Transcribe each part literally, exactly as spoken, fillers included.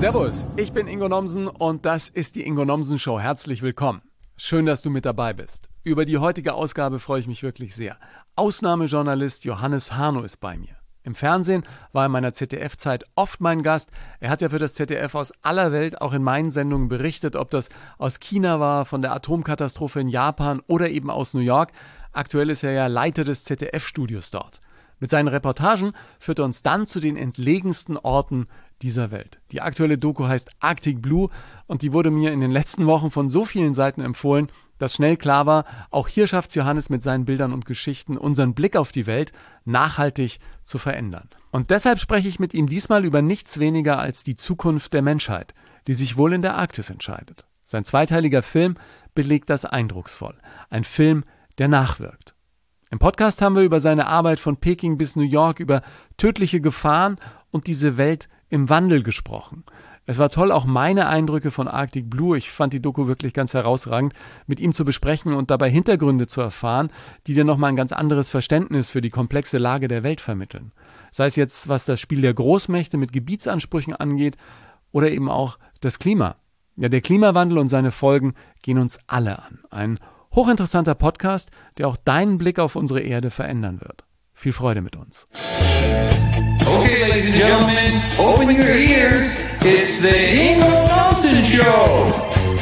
Servus, ich bin Ingo Nomsen und das ist die Ingo Nomsen Show. Herzlich willkommen. Schön, dass du mit dabei bist. Über die heutige Ausgabe freue ich mich wirklich sehr. Ausnahmejournalist Johannes Harno ist bei mir. Im Fernsehen war er in meiner Z D F-Zeit oft mein Gast. Er hat ja für das Z D F aus aller Welt auch in meinen Sendungen berichtet, ob das aus China war, von der Atomkatastrophe in Japan oder eben aus New York. Aktuell ist er ja Leiter des Z D F-Studios dort. Mit seinen Reportagen führt er uns dann zu den entlegensten Orten dieser Welt. Die aktuelle Doku heißt Arctic Blue und die wurde mir in den letzten Wochen von so vielen Seiten empfohlen, dass schnell klar war, auch hier schafft es Johannes mit seinen Bildern und Geschichten, unseren Blick auf die Welt nachhaltig zu verändern. Und deshalb spreche ich mit ihm diesmal über nichts weniger als die Zukunft der Menschheit, die sich wohl in der Arktis entscheidet. Sein zweiteiliger Film belegt das eindrucksvoll. Ein Film, der nachwirkt. Im Podcast haben wir über seine Arbeit von Peking bis New York, über tödliche Gefahren und diese Welt im Wandel gesprochen. Es war toll, auch meine Eindrücke von Arctic Blue, ich fand die Doku wirklich ganz herausragend, mit ihm zu besprechen und dabei Hintergründe zu erfahren, die dir nochmal ein ganz anderes Verständnis für die komplexe Lage der Welt vermitteln. Sei es jetzt, was das Spiel der Großmächte mit Gebietsansprüchen angeht oder eben auch das Klima. Ja, der Klimawandel und seine Folgen gehen uns alle an. Ein hochinteressanter Podcast, der auch deinen Blick auf unsere Erde verändern wird. Viel Freude mit uns. Okay, ladies and gentlemen, open your ears. It's the Ingo Nomsen Show.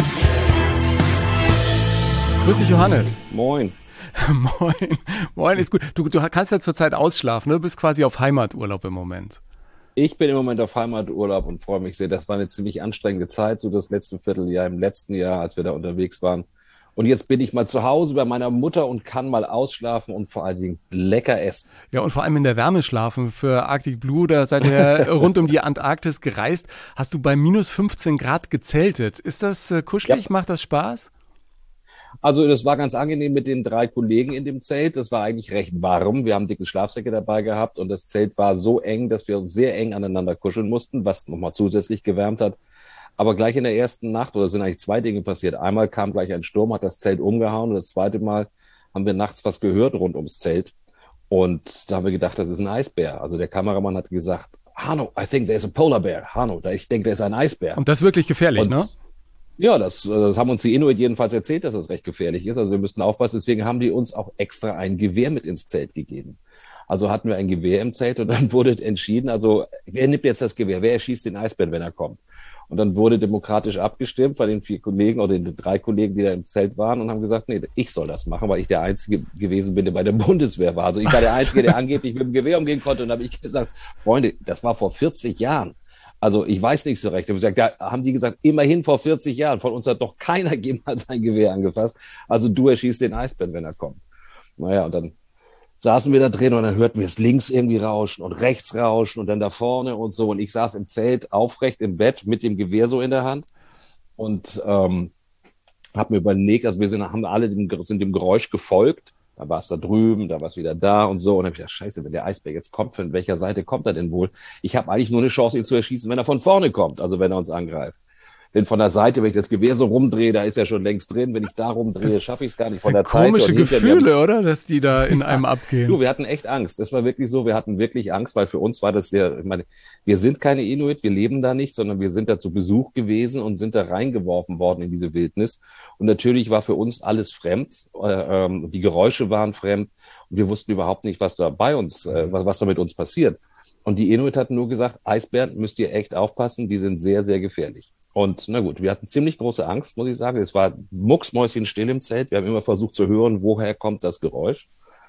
Grüß dich, Johannes. Moin. Moin. Moin, ist gut. Du, du kannst ja zurzeit ausschlafen, ne? Du bist quasi auf Heimaturlaub im Moment. Ich bin im Moment auf Heimaturlaub und freue mich sehr. Das war eine ziemlich anstrengende Zeit, so das letzte Vierteljahr, im letzten Jahr, als wir da unterwegs waren. Und jetzt bin ich mal zu Hause bei meiner Mutter und kann mal ausschlafen und vor allen Dingen lecker essen. Ja, und vor allem in der Wärme schlafen. Für Arctic Blue, da seid ihr rund um die Antarktis gereist. Hast du bei minus fünfzehn Grad gezeltet. Ist das äh, kuschelig? Ja. Macht das Spaß? Also das war ganz angenehm mit den drei Kollegen in dem Zelt. Das war eigentlich recht warm. Wir haben dicke Schlafsäcke dabei gehabt und das Zelt war so eng, dass wir uns sehr eng aneinander kuscheln mussten, was nochmal zusätzlich gewärmt hat. Aber gleich in der ersten Nacht, oder sind eigentlich zwei Dinge passiert. Einmal kam gleich ein Sturm, hat das Zelt umgehauen. Und das zweite Mal haben wir nachts was gehört rund ums Zelt. Und da haben wir gedacht, das ist ein Eisbär. Also der Kameramann hat gesagt, Harno, I think there's a polar bear. Harno, ich denke, da ist ein Eisbär. Und das ist wirklich gefährlich, und, ne? Ja, das, das haben uns die Inuit jedenfalls erzählt, dass das recht gefährlich ist. Also wir müssten aufpassen. Deswegen haben die uns auch extra ein Gewehr mit ins Zelt gegeben. Also hatten wir ein Gewehr im Zelt und dann wurde entschieden, also wer nimmt jetzt das Gewehr? Wer erschießt den Eisbären, wenn er kommt? Und dann wurde demokratisch abgestimmt von den vier Kollegen oder den drei Kollegen, die da im Zelt waren und haben gesagt, nee, ich soll das machen, weil ich der Einzige gewesen bin, der bei der Bundeswehr war. Also ich war der Einzige, der angeblich mit dem Gewehr umgehen konnte. Und da habe ich gesagt, Freunde, das war vor vierzig Jahren. Also ich weiß nicht so recht. Ich habe gesagt, da haben die gesagt, immerhin vor vierzig Jahren. Von uns hat doch keiner jemals ein Gewehr angefasst. Also du erschießt den Eisbären, wenn er kommt. Naja, und dann saßen wir da drin und dann hörten wir es links irgendwie rauschen und rechts rauschen und dann da vorne und so. Und ich saß im Zelt aufrecht im Bett mit dem Gewehr so in der Hand und ähm, habe mir überlegt, also wir sind, haben alle dem, sind dem Geräusch gefolgt. Da war es da drüben, da war es wieder da und so. Und dann habe ich gedacht, scheiße, wenn der Eisbär jetzt kommt, von welcher Seite kommt er denn wohl? Ich habe eigentlich nur eine Chance, ihn zu erschießen, wenn er von vorne kommt, also wenn er uns angreift. Denn von der Seite, wenn ich das Gewehr so rumdrehe, da ist er schon längst drin. Wenn ich da rumdrehe, schaffe ich es gar nicht. Von der Seite. Komische Gefühle, oder? Dass die da in einem abgehen. Du, wir hatten echt Angst. Das war wirklich so. Wir hatten wirklich Angst, weil für uns war das sehr, ich meine, wir sind keine Inuit, wir leben da nicht, sondern wir sind da zu Besuch gewesen und sind da reingeworfen worden in diese Wildnis. Und natürlich war für uns alles fremd. Äh, ähm, die Geräusche waren fremd. Und wir wussten überhaupt nicht, was da bei uns, äh, was, was da mit uns passiert. Und die Inuit hatten nur gesagt, Eisbären müsst ihr echt aufpassen, die sind sehr, sehr gefährlich. Und na gut, wir hatten ziemlich große Angst, muss ich sagen. Es war mucksmäuschenstill im Zelt. Wir haben immer versucht zu hören, woher kommt das Geräusch.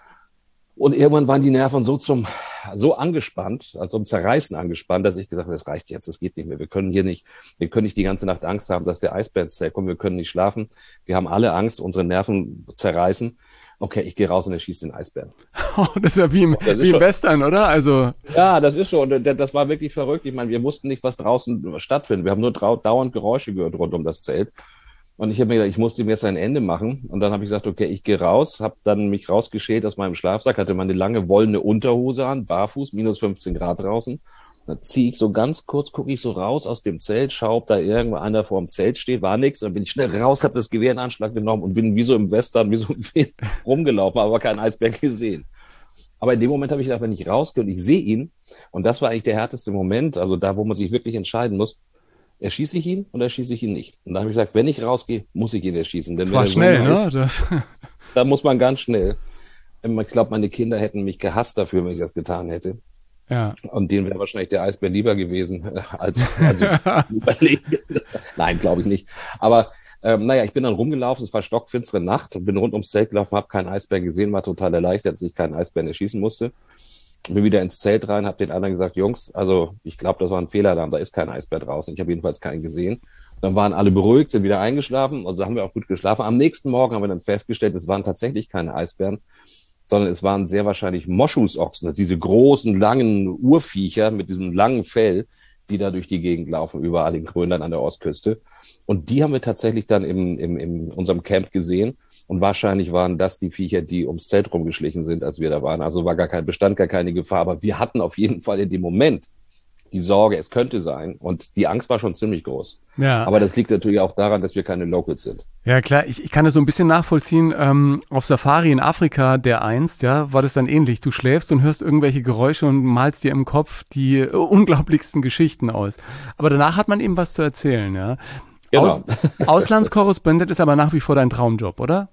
Und irgendwann waren die Nerven so zum, so angespannt, also zum Zerreißen angespannt, dass ich gesagt habe, das reicht jetzt, das geht nicht mehr. Wir können hier nicht, wir können nicht die ganze Nacht Angst haben, dass der Eisbär ins Zelt kommt. Wir können nicht schlafen. Wir haben alle Angst, unsere Nerven zerreißen. Okay, ich gehe raus und erschieße den Eisbären. Oh, das ist ja wie im, wie im Western, oder? Also ja, das ist so. Und das war wirklich verrückt. Ich meine, wir wussten nicht, was draußen stattfindet. Wir haben nur drau- dauernd Geräusche gehört rund um das Zelt. Und ich habe mir gedacht, ich muss dem jetzt ein Ende machen. Und dann habe ich gesagt, okay, ich gehe raus, habe dann mich rausgeschält aus meinem Schlafsack, hatte meine lange wollene Unterhose an, barfuß, minus fünfzehn Grad draußen. Dann ziehe ich so ganz kurz, gucke ich so raus aus dem Zelt, schaue, ob da irgendwo einer vor dem Zelt steht, war nichts. Dann bin ich schnell raus, habe das Gewehr in Anschlag genommen und bin wie so im Western, wie so ein Film rumgelaufen, aber keinen Eisbär gesehen. Aber in dem Moment habe ich gedacht, wenn ich rausgehe und ich sehe ihn, und das war eigentlich der härteste Moment, also da, wo man sich wirklich entscheiden muss, erschieße ich ihn oder erschieße ich ihn nicht? Und da habe ich gesagt, wenn ich rausgehe, muss ich ihn erschießen. Denn Das wenn war er so schnell, nah ne? ist, Das, da muss man ganz schnell. Ich glaube, meine Kinder hätten mich gehasst dafür, wenn ich das getan hätte. ja. Und denen wäre wahrscheinlich der Eisbär lieber gewesen, äh, als also überlegen. Nein, glaube ich nicht. Aber ähm, naja, ich bin dann rumgelaufen, es war stockfinstere Nacht und bin rund ums Zelt gelaufen, habe keinen Eisbären gesehen, war total erleichtert, dass ich keinen Eisbären erschießen musste. Bin wieder ins Zelt rein, habe den anderen gesagt, Jungs, also ich glaube, das war ein Fehler da, da ist kein Eisbär draußen. Ich habe jedenfalls keinen gesehen. Dann waren alle beruhigt, sind wieder eingeschlafen, also haben wir auch gut geschlafen. Am nächsten Morgen haben wir dann festgestellt, es waren tatsächlich keine Eisbären, sondern es waren sehr wahrscheinlich Moschusochsen, das sind diese großen, langen Urviecher mit diesem langen Fell, die da durch die Gegend laufen, überall in Grönland an der Ostküste. Und die haben wir tatsächlich dann im, im, in unserem Camp gesehen. Und wahrscheinlich waren das die Viecher, die ums Zelt rumgeschlichen sind, als wir da waren. Also war gar kein Bestand, gar keine Gefahr. Aber wir hatten auf jeden Fall in dem Moment die Sorge, es könnte sein. Und die Angst war schon ziemlich groß. Ja. Aber das liegt natürlich auch daran, dass wir keine Locals sind. Ja, klar, ich, ich kann das so ein bisschen nachvollziehen. Ähm, auf Safari in Afrika, der einst, ja, war das dann ähnlich. Du schläfst und hörst irgendwelche Geräusche und malst dir im Kopf die äh, unglaublichsten Geschichten aus. Aber danach hat man eben was zu erzählen, ja. Genau. Aus, Auslandskorrespondent ist aber nach wie vor dein Traumjob, oder?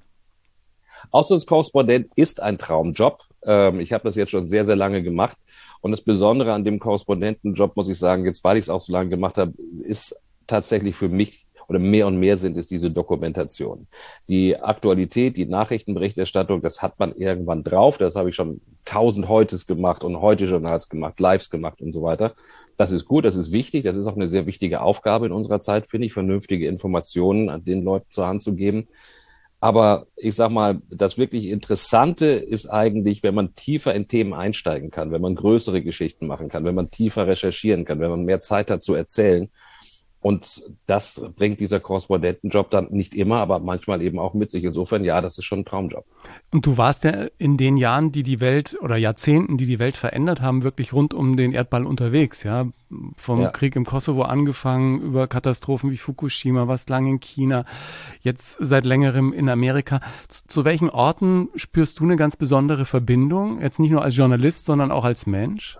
Auslandskorrespondent ist ein Traumjob. Ähm, ich habe das jetzt schon sehr, sehr lange gemacht. Und das Besondere an dem Korrespondentenjob, muss ich sagen, jetzt weil ich es auch so lange gemacht habe, ist tatsächlich für mich oder mehr und mehr sind es diese Dokumentation. Die Aktualität, die Nachrichtenberichterstattung, das hat man irgendwann drauf. Das habe ich schon tausend Heutes gemacht und Heute-Journals gemacht, Lives gemacht und so weiter. Das ist gut, das ist wichtig. Das ist auch eine sehr wichtige Aufgabe in unserer Zeit, finde ich, vernünftige Informationen an den Leuten zur Hand zu geben. Aber ich sag mal, das wirklich Interessante ist eigentlich, wenn man tiefer in Themen einsteigen kann, wenn man größere Geschichten machen kann, wenn man tiefer recherchieren kann, wenn man mehr Zeit hat zu erzählen. Und das bringt dieser Korrespondentenjob dann nicht immer, aber manchmal eben auch mit sich. Insofern, ja, das ist schon ein Traumjob. Und du warst ja in den Jahren, die die Welt oder Jahrzehnten, die die Welt verändert haben, wirklich rund um den Erdball unterwegs, ja. Vom Ja. Krieg im Kosovo angefangen, über Katastrophen wie Fukushima, was lang in China, jetzt seit längerem in Amerika. Zu, zu welchen Orten spürst du eine ganz besondere Verbindung? Jetzt nicht nur als Journalist, sondern auch als Mensch?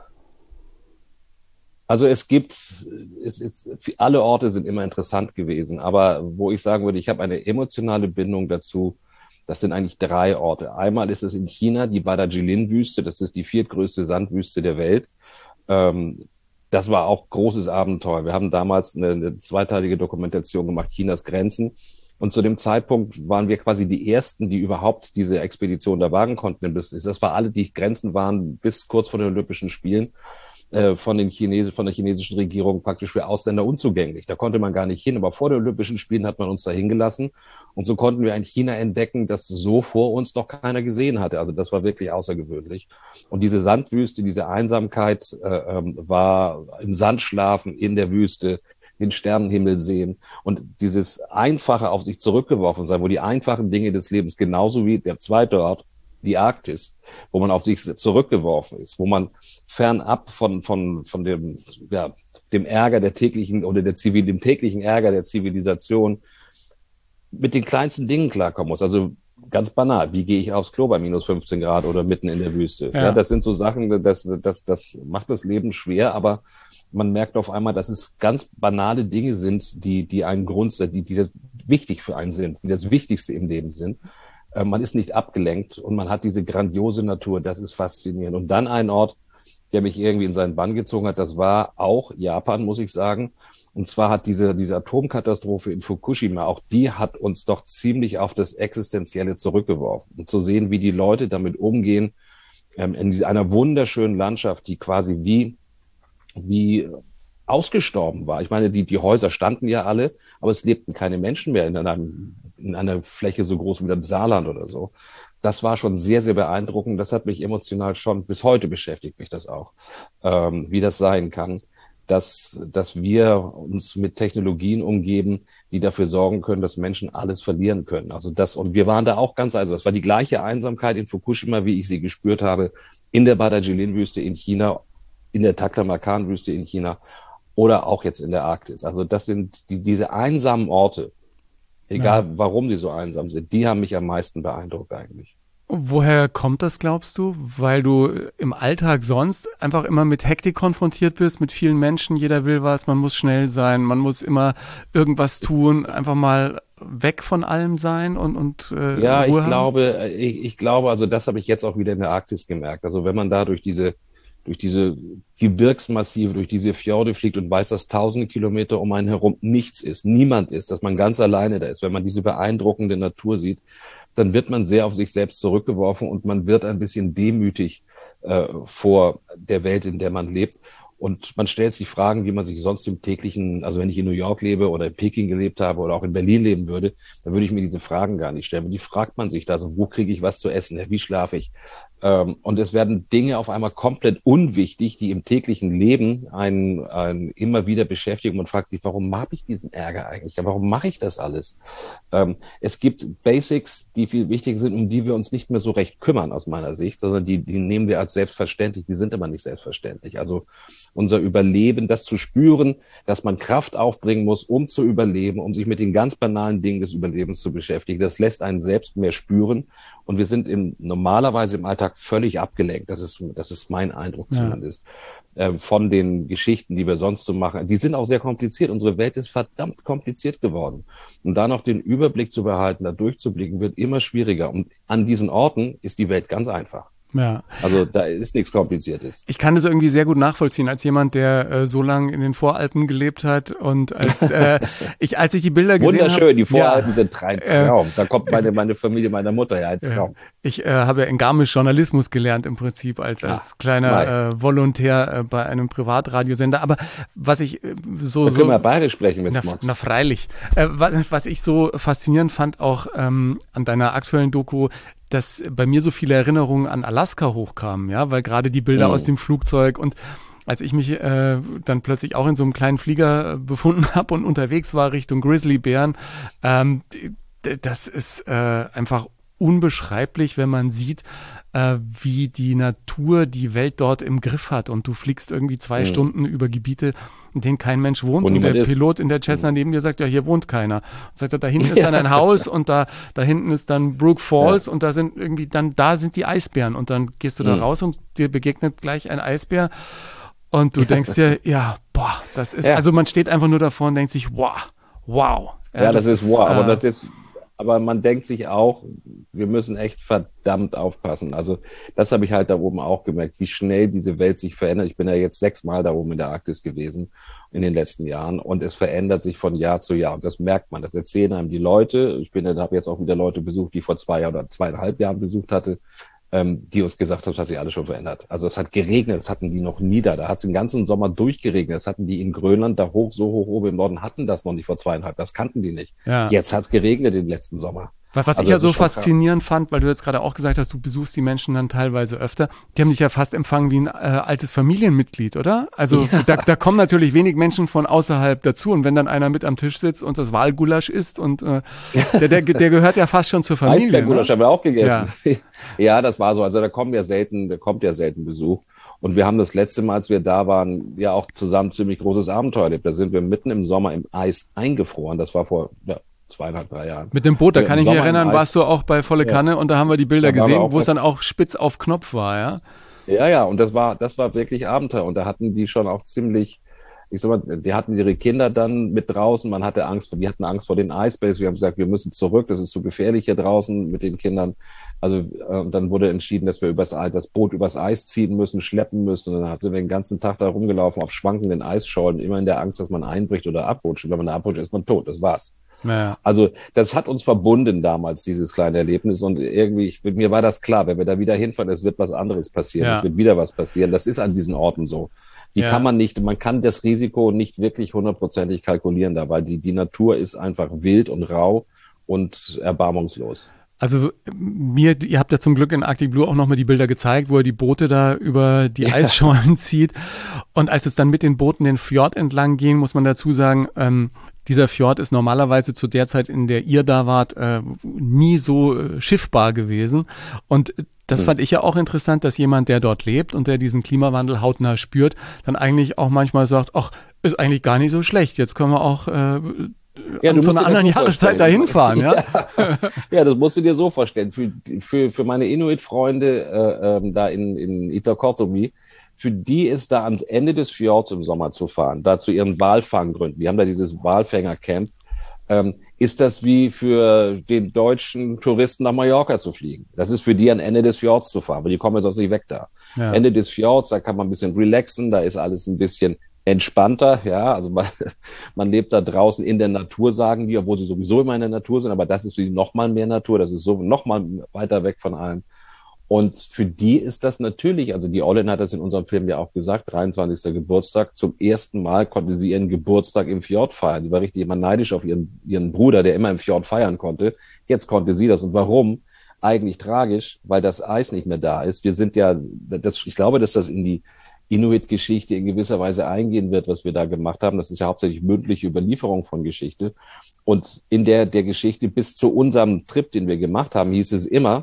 Also es gibt, es ist, alle Orte sind immer interessant gewesen, aber wo ich sagen würde, ich habe eine emotionale Bindung dazu, das sind eigentlich drei Orte. Einmal ist es in China die Darjeeling-Wüste, das ist die viertgrößte Sandwüste der Welt. Ähm, das war auch großes Abenteuer. Wir haben damals eine, eine zweiteilige Dokumentation gemacht, Chinas Grenzen. Und zu dem Zeitpunkt waren wir quasi die Ersten, die überhaupt diese Expedition da wagen konnten. Das war alle, die Grenzen waren bis kurz vor den Olympischen Spielen äh, von den Chinesen, von der chinesischen Regierung praktisch für Ausländer unzugänglich. Da konnte man gar nicht hin. Aber vor den Olympischen Spielen hat man uns da hingelassen. Und so konnten wir ein China entdecken, das so vor uns noch keiner gesehen hatte. Also das war wirklich außergewöhnlich. Und diese Sandwüste, diese Einsamkeit äh, ähm, war im Sand schlafen, in der Wüste, den Sternenhimmel sehen und dieses einfache auf sich zurückgeworfen sein, wo die einfachen Dinge des Lebens, genauso wie der zweite Ort, die Arktis, wo man auf sich zurückgeworfen ist, wo man fernab von, von, von dem, ja, dem Ärger der täglichen oder der Zivil, dem täglichen Ärger der Zivilisation mit den kleinsten Dingen klarkommen muss. Also ganz banal, wie gehe ich aufs Klo bei minus fünfzehn Grad oder mitten in der Wüste? Ja, Ja. das sind so Sachen, das, das, das macht das Leben schwer, aber man merkt auf einmal, dass es ganz banale Dinge sind, die, die einen Grund sind, die, die das wichtig für einen sind, die das Wichtigste im Leben sind. Äh, man ist nicht abgelenkt und man hat diese grandiose Natur, das ist faszinierend. Und dann ein Ort, der mich irgendwie in seinen Bann gezogen hat, das war auch Japan, muss ich sagen. Und zwar hat diese, diese Atomkatastrophe in Fukushima, auch die hat uns doch ziemlich auf das Existenzielle zurückgeworfen. Und zu sehen, wie die Leute damit umgehen, ähm, in einer wunderschönen Landschaft, die quasi wie wie ausgestorben war. Ich meine, die, die Häuser standen ja alle, aber es lebten keine Menschen mehr in einer, in einer Fläche so groß wie das Saarland oder so. Das war schon sehr, sehr beeindruckend. Das hat mich emotional schon, bis heute beschäftigt mich das auch, ähm, wie das sein kann, dass, dass wir uns mit Technologien umgeben, die dafür sorgen können, dass Menschen alles verlieren können. Also das, und wir waren da auch ganz einsam. Das war die gleiche Einsamkeit in Fukushima, wie ich sie gespürt habe, in der Darjeeling-Wüste in China, in der Taklamakan-Wüste in China oder auch jetzt in der Arktis. Also das sind die, diese einsamen Orte, egal Ja. warum die so einsam sind, die haben mich am meisten beeindruckt eigentlich. Woher kommt das, glaubst du? Weil du im Alltag sonst einfach immer mit Hektik konfrontiert bist, mit vielen Menschen, jeder will was, man muss schnell sein, man muss immer irgendwas tun, einfach mal weg von allem sein und, und äh, Ja, Ruhe ich haben? glaube, ich, ich glaube, also das habe ich jetzt auch wieder in der Arktis gemerkt. Also wenn man da durch diese, durch diese Gebirgsmassive, durch diese Fjorde fliegt und weiß, dass tausende Kilometer um einen herum nichts ist, niemand ist, dass man ganz alleine da ist, wenn man diese beeindruckende Natur sieht, dann wird man sehr auf sich selbst zurückgeworfen und man wird ein bisschen demütig äh, vor der Welt, in der man lebt. Und man stellt sich Fragen, die man sich sonst im täglichen, also wenn ich in New York lebe oder in Peking gelebt habe oder auch in Berlin leben würde, dann würde ich mir diese Fragen gar nicht stellen. Und die fragt man sich da, also wo kriege ich was zu essen, wie schlafe ich? Ähm, und es werden Dinge auf einmal komplett unwichtig, die im täglichen Leben einen, einen immer wieder beschäftigen. Man fragt sich, warum habe ich diesen Ärger eigentlich? Warum mache ich das alles? Ähm, es gibt Basics, die viel wichtiger sind, um die wir uns nicht mehr so recht kümmern aus meiner Sicht, sondern die, die nehmen wir als selbstverständlich, die sind aber nicht selbstverständlich. Also unser Überleben, das zu spüren, dass man Kraft aufbringen muss, um zu überleben, um sich mit den ganz banalen Dingen des Überlebens zu beschäftigen. Das lässt einen selbst mehr spüren. Und wir sind im, normalerweise im Alltag völlig abgelenkt. Das ist, das ist mein Eindruck zumindest. Ja. Äh, von den Geschichten, die wir sonst so machen. Die sind auch sehr kompliziert. Unsere Welt ist verdammt kompliziert geworden. Und da noch den Überblick zu behalten, da durchzublicken, wird immer schwieriger. Und an diesen Orten ist die Welt ganz einfach. Ja. Also da ist nichts Kompliziertes. Ich kann das irgendwie sehr gut nachvollziehen, als jemand, der äh, so lange in den Voralpen gelebt hat und als äh, ich, als ich die Bilder gesehen habe. Wunderschön, die Voralpen ja, sind ein Traum. Äh, da kommt meine, meine Familie meiner Mutter, ja, ein Traum. Ich äh, habe ja in Garmisch Journalismus gelernt im Prinzip als, als ja, kleiner äh, Volontär äh, bei einem Privatradiosender. Aber was ich äh, so... Da können so, wir bayerisch sprechen, wenn na, du magst. Na freilich. Äh, was, was ich so faszinierend fand auch ähm, an deiner aktuellen Doku, dass bei mir so viele Erinnerungen an Alaska hochkamen, ja, weil gerade die Bilder mhm. aus dem Flugzeug und als ich mich äh, dann plötzlich auch in so einem kleinen Flieger befunden habe und unterwegs war Richtung Grizzlybären, ähm, das ist äh, einfach unbeschreiblich, wenn man sieht, äh, wie die Natur die Welt dort im Griff hat und du fliegst irgendwie zwei mhm. Stunden über Gebiete, in denen kein Mensch wohnt und, und der ist. Pilot in der Cessna mhm. neben dir sagt, ja, hier wohnt keiner. Und sagt er, da hinten ist ja. dann ein Haus und da da hinten ist dann Brook Falls ja. und da sind irgendwie dann, da sind die Eisbären und dann gehst du da mhm. raus und dir begegnet gleich ein Eisbär und du denkst dir, ja, boah, das ist, ja. also man steht einfach nur davor und denkt sich, wow, wow. Ja, ja das, das ist wow, äh, aber das ist Aber man denkt sich auch, wir müssen echt verdammt aufpassen. Also das habe ich halt da oben auch gemerkt, wie schnell diese Welt sich verändert. Ich bin ja jetzt sechsmal da oben in der Arktis gewesen in den letzten Jahren und es verändert sich von Jahr zu Jahr. Und das merkt man, das erzählen einem die Leute. Ich bin, habe jetzt auch wieder Leute besucht, die ich vor zwei oder zweieinhalb Jahren besucht hatte, ähm, die uns gesagt haben, das hat sich alles schon verändert. Also es hat geregnet, das hatten die noch nie da. Da hat es den ganzen Sommer durchgeregnet. Das hatten die in Grönland, da hoch, so hoch oben im Norden, hatten das noch nicht vor zweieinhalb. Das kannten die nicht. Ja. Jetzt hat es geregnet den letzten Sommer. Was, was also ich ja so faszinierend krass. fand, weil du jetzt gerade auch gesagt hast, du besuchst die Menschen dann teilweise öfter, die haben dich ja fast empfangen wie ein äh, altes Familienmitglied, oder? Also ja. da, da kommen natürlich wenig Menschen von außerhalb dazu und wenn dann einer mit am Tisch sitzt und das Walgulasch isst und äh, der, der, der gehört ja fast schon zur Familie. Eisberggulasch ne? haben wir auch gegessen. Ja. ja, das war so. Also da kommen ja selten, da kommt ja selten Besuch. Und wir haben das letzte Mal, als wir da waren, ja auch zusammen ziemlich großes Abenteuer erlebt. Da sind wir mitten im Sommer im Eis eingefroren. Das war vor ja, zweieinhalb, drei Jahren. Mit dem Boot, da kann ich mich erinnern, warst du auch bei Volle Kanne ja. und da haben wir die Bilder da gesehen, wo es dann auch spitz auf Knopf war, ja? Ja, ja, und das war, das war wirklich Abenteuer. Und da hatten die schon auch ziemlich, ich sag mal, die hatten ihre Kinder dann mit draußen, man hatte Angst, die hatten Angst vor den Eisbergs. Wir haben gesagt, wir müssen zurück, das ist zu gefährlich hier draußen mit den Kindern. Also äh, dann wurde entschieden, dass wir übers Eis, das Boot übers Eis ziehen müssen, schleppen müssen. Und dann sind wir den ganzen Tag da rumgelaufen auf schwankenden Eisschollen, immer in der Angst, dass man einbricht oder abrutscht. Und wenn man da abrutscht, ist man tot, das war's. Naja. Also das hat uns verbunden damals, dieses kleine Erlebnis und irgendwie, ich, mir war das klar, wenn wir da wieder hinfahren, es wird was anderes passieren, ja. es wird wieder was passieren, das ist an diesen Orten so. Die ja. kann man nicht, man kann das Risiko nicht wirklich hundertprozentig kalkulieren da, weil die, die Natur ist einfach wild und rau und erbarmungslos. Also mir, ihr habt ja zum Glück in Arctic Blue auch nochmal die Bilder gezeigt, wo er die Boote da über die ja. Eisschollen zieht und als es dann mit den Booten den Fjord entlang ging, muss man dazu sagen, ähm, dieser Fjord ist normalerweise zu der Zeit, in der ihr da wart, äh, nie so äh, schiffbar gewesen. Und das mhm. fand ich ja auch interessant, dass jemand, der dort lebt und der diesen Klimawandel hautnah spürt, dann eigentlich auch manchmal sagt, ach, ist eigentlich gar nicht so schlecht. Jetzt können wir auch äh, Ja, du zu musst einer dir das anderen so Jahreszeit vorstellen. dahin fahren, ja? Ja, ja, das musst du dir so vorstellen. Für, für, für meine Inuit-Freunde äh, ähm, da in, in Itakotomi, für die ist da ans Ende des Fjords im Sommer zu fahren, da zu ihren Walfanggründen. Die haben da dieses Walfängercamp. Ähm, ist das wie für den deutschen Touristen nach Mallorca zu fliegen. Das ist für die am Ende des Fjords zu fahren, weil die kommen ja sonst nicht weg da. Ja. Ende des Fjords, da kann man ein bisschen relaxen, da ist alles ein bisschen entspannter, ja, also man, man lebt da draußen in der Natur, sagen die, obwohl sie sowieso immer in der Natur sind, aber das ist für die noch mal mehr Natur, das ist so noch mal weiter weg von allem. Und für die ist das natürlich, also die Olin hat das in unserem Film ja auch gesagt, dreiundzwanzigster Geburtstag, zum ersten Mal konnte sie ihren Geburtstag im Fjord feiern. Die war richtig immer neidisch auf ihren, ihren Bruder, der immer im Fjord feiern konnte. Jetzt konnte sie das. Und warum? Eigentlich tragisch, weil das Eis nicht mehr da ist. Wir sind ja, das, ich glaube, dass das in die Inuit-Geschichte in gewisser Weise eingehen wird, was wir da gemacht haben. Das ist ja hauptsächlich mündliche Überlieferung von Geschichte. Und in der, der Geschichte bis zu unserem Trip, den wir gemacht haben, hieß es immer,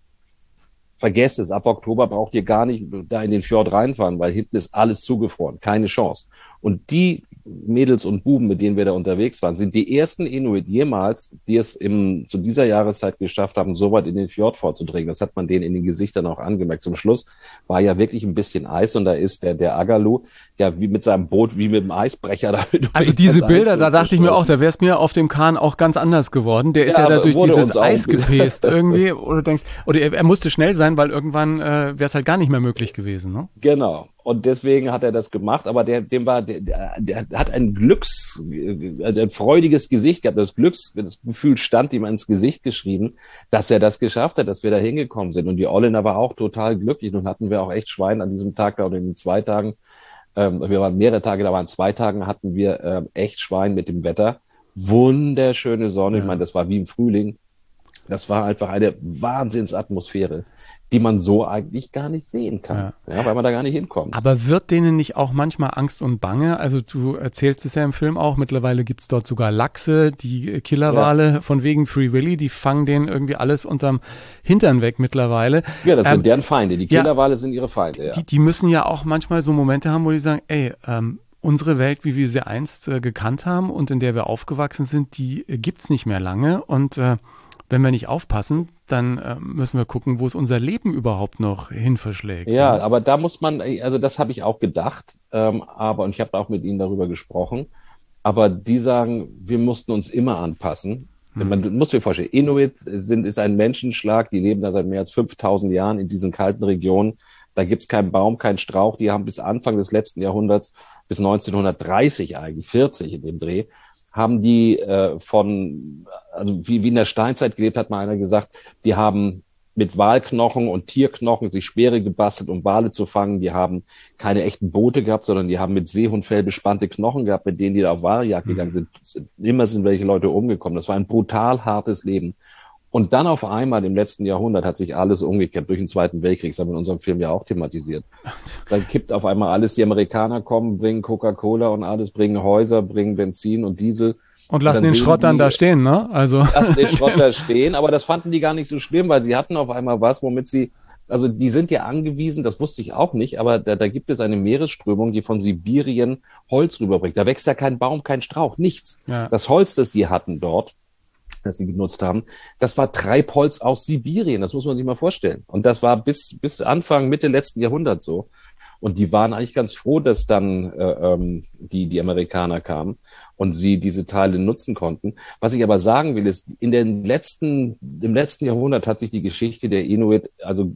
vergesst es, ab Oktober braucht ihr gar nicht da in den Fjord reinfahren, weil hinten ist alles zugefroren, keine Chance. Und die Mädels und Buben, mit denen wir da unterwegs waren, sind die ersten Inuit jemals, die es im, zu dieser Jahreszeit geschafft haben, so weit in den Fjord vorzudringen. Das hat man denen in den Gesichtern auch angemerkt. Zum Schluss war ja wirklich ein bisschen Eis und da ist der, der Agalu ja wie mit seinem Boot, wie mit dem Eisbrecher. Da Also diese Bilder, da dachte ich mir auch, da wäre es mir auf dem Kahn auch ganz anders geworden. Der ist ja, ja da durch dieses Eis gepäst irgendwie. Oder denkst, oder er, er musste schnell sein, weil irgendwann äh, wäre es halt gar nicht mehr möglich gewesen. Ne? Genau. Und deswegen hat er das gemacht, aber der, dem war, der, der hat ein Glücks, ein freudiges Gesicht gehabt. Das Glücks, das Gefühl stand ihm ins Gesicht geschrieben, dass er das geschafft hat, dass wir da hingekommen sind. Und die Olina war auch total glücklich. Und hatten wir auch echt Schwein an diesem Tag da oder in den zwei Tagen. Ähm, wir waren mehrere Tage, da waren zwei Tagen, hatten wir ähm, echt Schwein mit dem Wetter. Wunderschöne Sonne. Ja. Ich meine, das war wie im Frühling. Das war einfach eine Wahnsinnsatmosphäre, die man so eigentlich gar nicht sehen kann, ja. Ja, weil man da gar nicht hinkommt. Aber wird denen nicht auch manchmal Angst und Bange? Also du erzählst es ja im Film auch, mittlerweile gibt's dort sogar Lachse, die Killerwale ja. von wegen Free Willy, die fangen denen irgendwie alles unterm Hintern weg mittlerweile. Ja, das ähm, sind deren Feinde, die Killerwale ja, sind ihre Feinde. Ja. Die, die müssen ja auch manchmal so Momente haben, wo die sagen, ey, ähm, unsere Welt, wie wir sie einst äh, gekannt haben und in der wir aufgewachsen sind, die äh, gibt's nicht mehr lange und äh, wenn wir nicht aufpassen, dann äh, müssen wir gucken, wo es unser Leben überhaupt noch hin verschlägt. Ja, ja, aber da muss man, also das habe ich auch gedacht, ähm, aber und ich habe auch mit ihnen darüber gesprochen, aber die sagen, wir mussten uns immer anpassen. Hm. Man muss sich vorstellen, Inuit sind, ist ein Menschenschlag, die leben da seit mehr als fünftausend Jahren in diesen kalten Regionen. Da gibt's keinen Baum, keinen Strauch. Die haben bis Anfang des letzten Jahrhunderts, bis neunzehnhundertdreißig eigentlich, vierzig in dem Dreh, haben die äh, von, also wie, wie in der Steinzeit gelebt, hat mal einer gesagt, die haben mit Walknochen und Tierknochen sich Speere gebastelt, um Wale zu fangen. Die haben keine echten Boote gehabt, sondern die haben mit Seehundfell bespannte Knochen gehabt, mit denen die da auf Waljagd gegangen sind. Immer sind welche Leute umgekommen. Das war ein brutal hartes Leben. Und dann auf einmal im letzten Jahrhundert hat sich alles umgekehrt durch den Zweiten Weltkrieg. Das haben wir in unserem Film ja auch thematisiert. Dann kippt auf einmal alles. Die Amerikaner kommen, bringen Coca-Cola und alles, bringen Häuser, bringen Benzin und Diesel. Und lassen und den Schrott dann da stehen, ne? Also lassen den Schrott da stehen. Aber das fanden die gar nicht so schlimm, weil sie hatten auf einmal was, womit sie, also die sind ja angewiesen, das wusste ich auch nicht, aber da, da gibt es eine Meeresströmung, die von Sibirien Holz rüberbringt. Da wächst ja kein Baum, kein Strauch, nichts. Ja. Das Holz, das die hatten dort, das sie genutzt haben, das war Treibholz aus Sibirien, das muss man sich mal vorstellen. Und das war bis bis Anfang, Mitte letzten Jahrhunderts so. Und die waren eigentlich ganz froh, dass dann äh, ähm, die die Amerikaner kamen und sie diese Teile nutzen konnten. Was ich aber sagen will, ist, in den letzten, im letzten Jahrhundert hat sich die Geschichte der Inuit also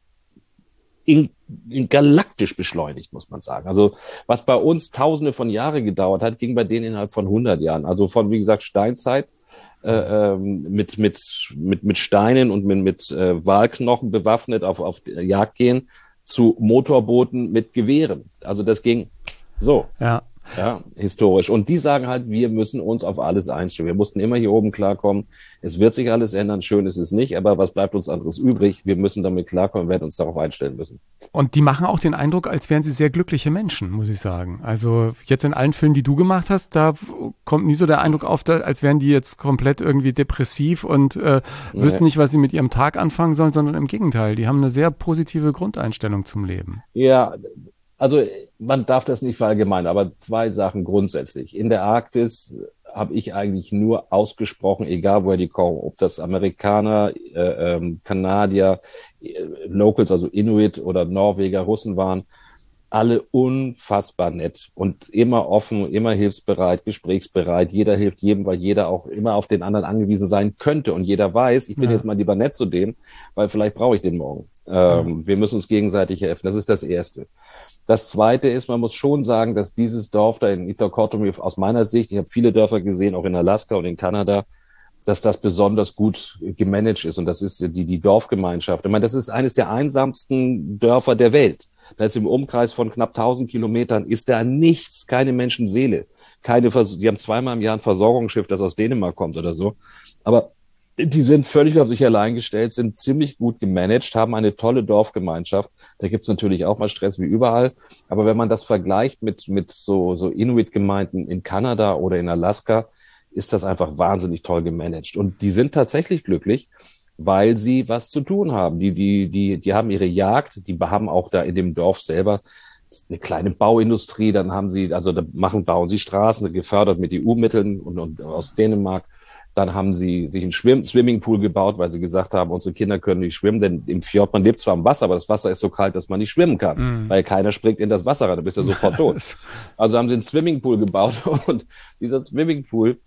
in, in galaktisch beschleunigt, muss man sagen. Also was bei uns Tausende von Jahren gedauert hat, ging bei denen innerhalb von hundert Jahren. Also von, wie gesagt, Steinzeit, Äh, mit mit mit mit Steinen und mit mit äh, Walknochen bewaffnet auf auf Jagd gehen zu Motorbooten mit Gewehren. Also das ging so. Ja. Ja, historisch. Und die sagen halt, wir müssen uns auf alles einstellen. Wir mussten immer hier oben klarkommen. Es wird sich alles ändern. Schön ist es nicht. Aber was bleibt uns anderes übrig? Wir müssen damit klarkommen, werden uns darauf einstellen müssen. Und die machen auch den Eindruck, als wären sie sehr glückliche Menschen, muss ich sagen. Also jetzt in allen Filmen, die du gemacht hast, da kommt nie so der Eindruck auf, als wären die jetzt komplett irgendwie depressiv und äh, wüssten nee. nicht, was sie mit ihrem Tag anfangen sollen, sondern im Gegenteil. Die haben eine sehr positive Grundeinstellung zum Leben. Ja, also man darf das nicht verallgemeinern, aber zwei Sachen grundsätzlich. In der Arktis habe ich eigentlich nur ausgesprochen, egal woher die kommen, ob das Amerikaner, äh, ähm, Kanadier, äh, Locals, also Inuit oder Norweger, Russen waren, alle unfassbar nett und immer offen, immer hilfsbereit, gesprächsbereit. Jeder hilft jedem, weil jeder auch immer auf den anderen angewiesen sein könnte. Und jeder weiß, ich bin Ja. jetzt mal lieber nett zu dem, weil vielleicht brauche ich den morgen. Ähm, ja. Wir müssen uns gegenseitig helfen. Das ist das Erste. Das Zweite ist, man muss schon sagen, dass dieses Dorf da in Itakotomi aus meiner Sicht, ich habe viele Dörfer gesehen, auch in Alaska und in Kanada, dass das besonders gut gemanagt ist. Und das ist die, die Dorfgemeinschaft. Ich meine, das ist eines der einsamsten Dörfer der Welt. Da ist im Umkreis von knapp tausend Kilometern, ist da nichts, keine Menschenseele. Keine Vers- die haben zweimal im Jahr ein Versorgungsschiff, das aus Dänemark kommt oder so. Aber die sind völlig auf sich allein gestellt, sind ziemlich gut gemanagt, haben eine tolle Dorfgemeinschaft. Da gibt's natürlich auch mal Stress wie überall. Aber wenn man das vergleicht mit, mit so, so Inuit-Gemeinden in Kanada oder in Alaska, ist das einfach wahnsinnig toll gemanagt. Und die sind tatsächlich glücklich, weil sie was zu tun haben. Die, die, die, die haben ihre Jagd, die haben auch da in dem Dorf selber eine kleine Bauindustrie, dann haben sie, also da machen, bauen sie Straßen, gefördert mit E U-Mitteln und, und aus Dänemark. Dann haben sie sich einen Schwimm- Swimmingpool gebaut, weil sie gesagt haben, unsere Kinder können nicht schwimmen, denn im Fjord, man lebt zwar im Wasser, aber das Wasser ist so kalt, dass man nicht schwimmen kann, mm. weil keiner springt in das Wasser rein, da bist du sofort tot. Also haben sie einen Swimmingpool gebaut und dieser Swimmingpool,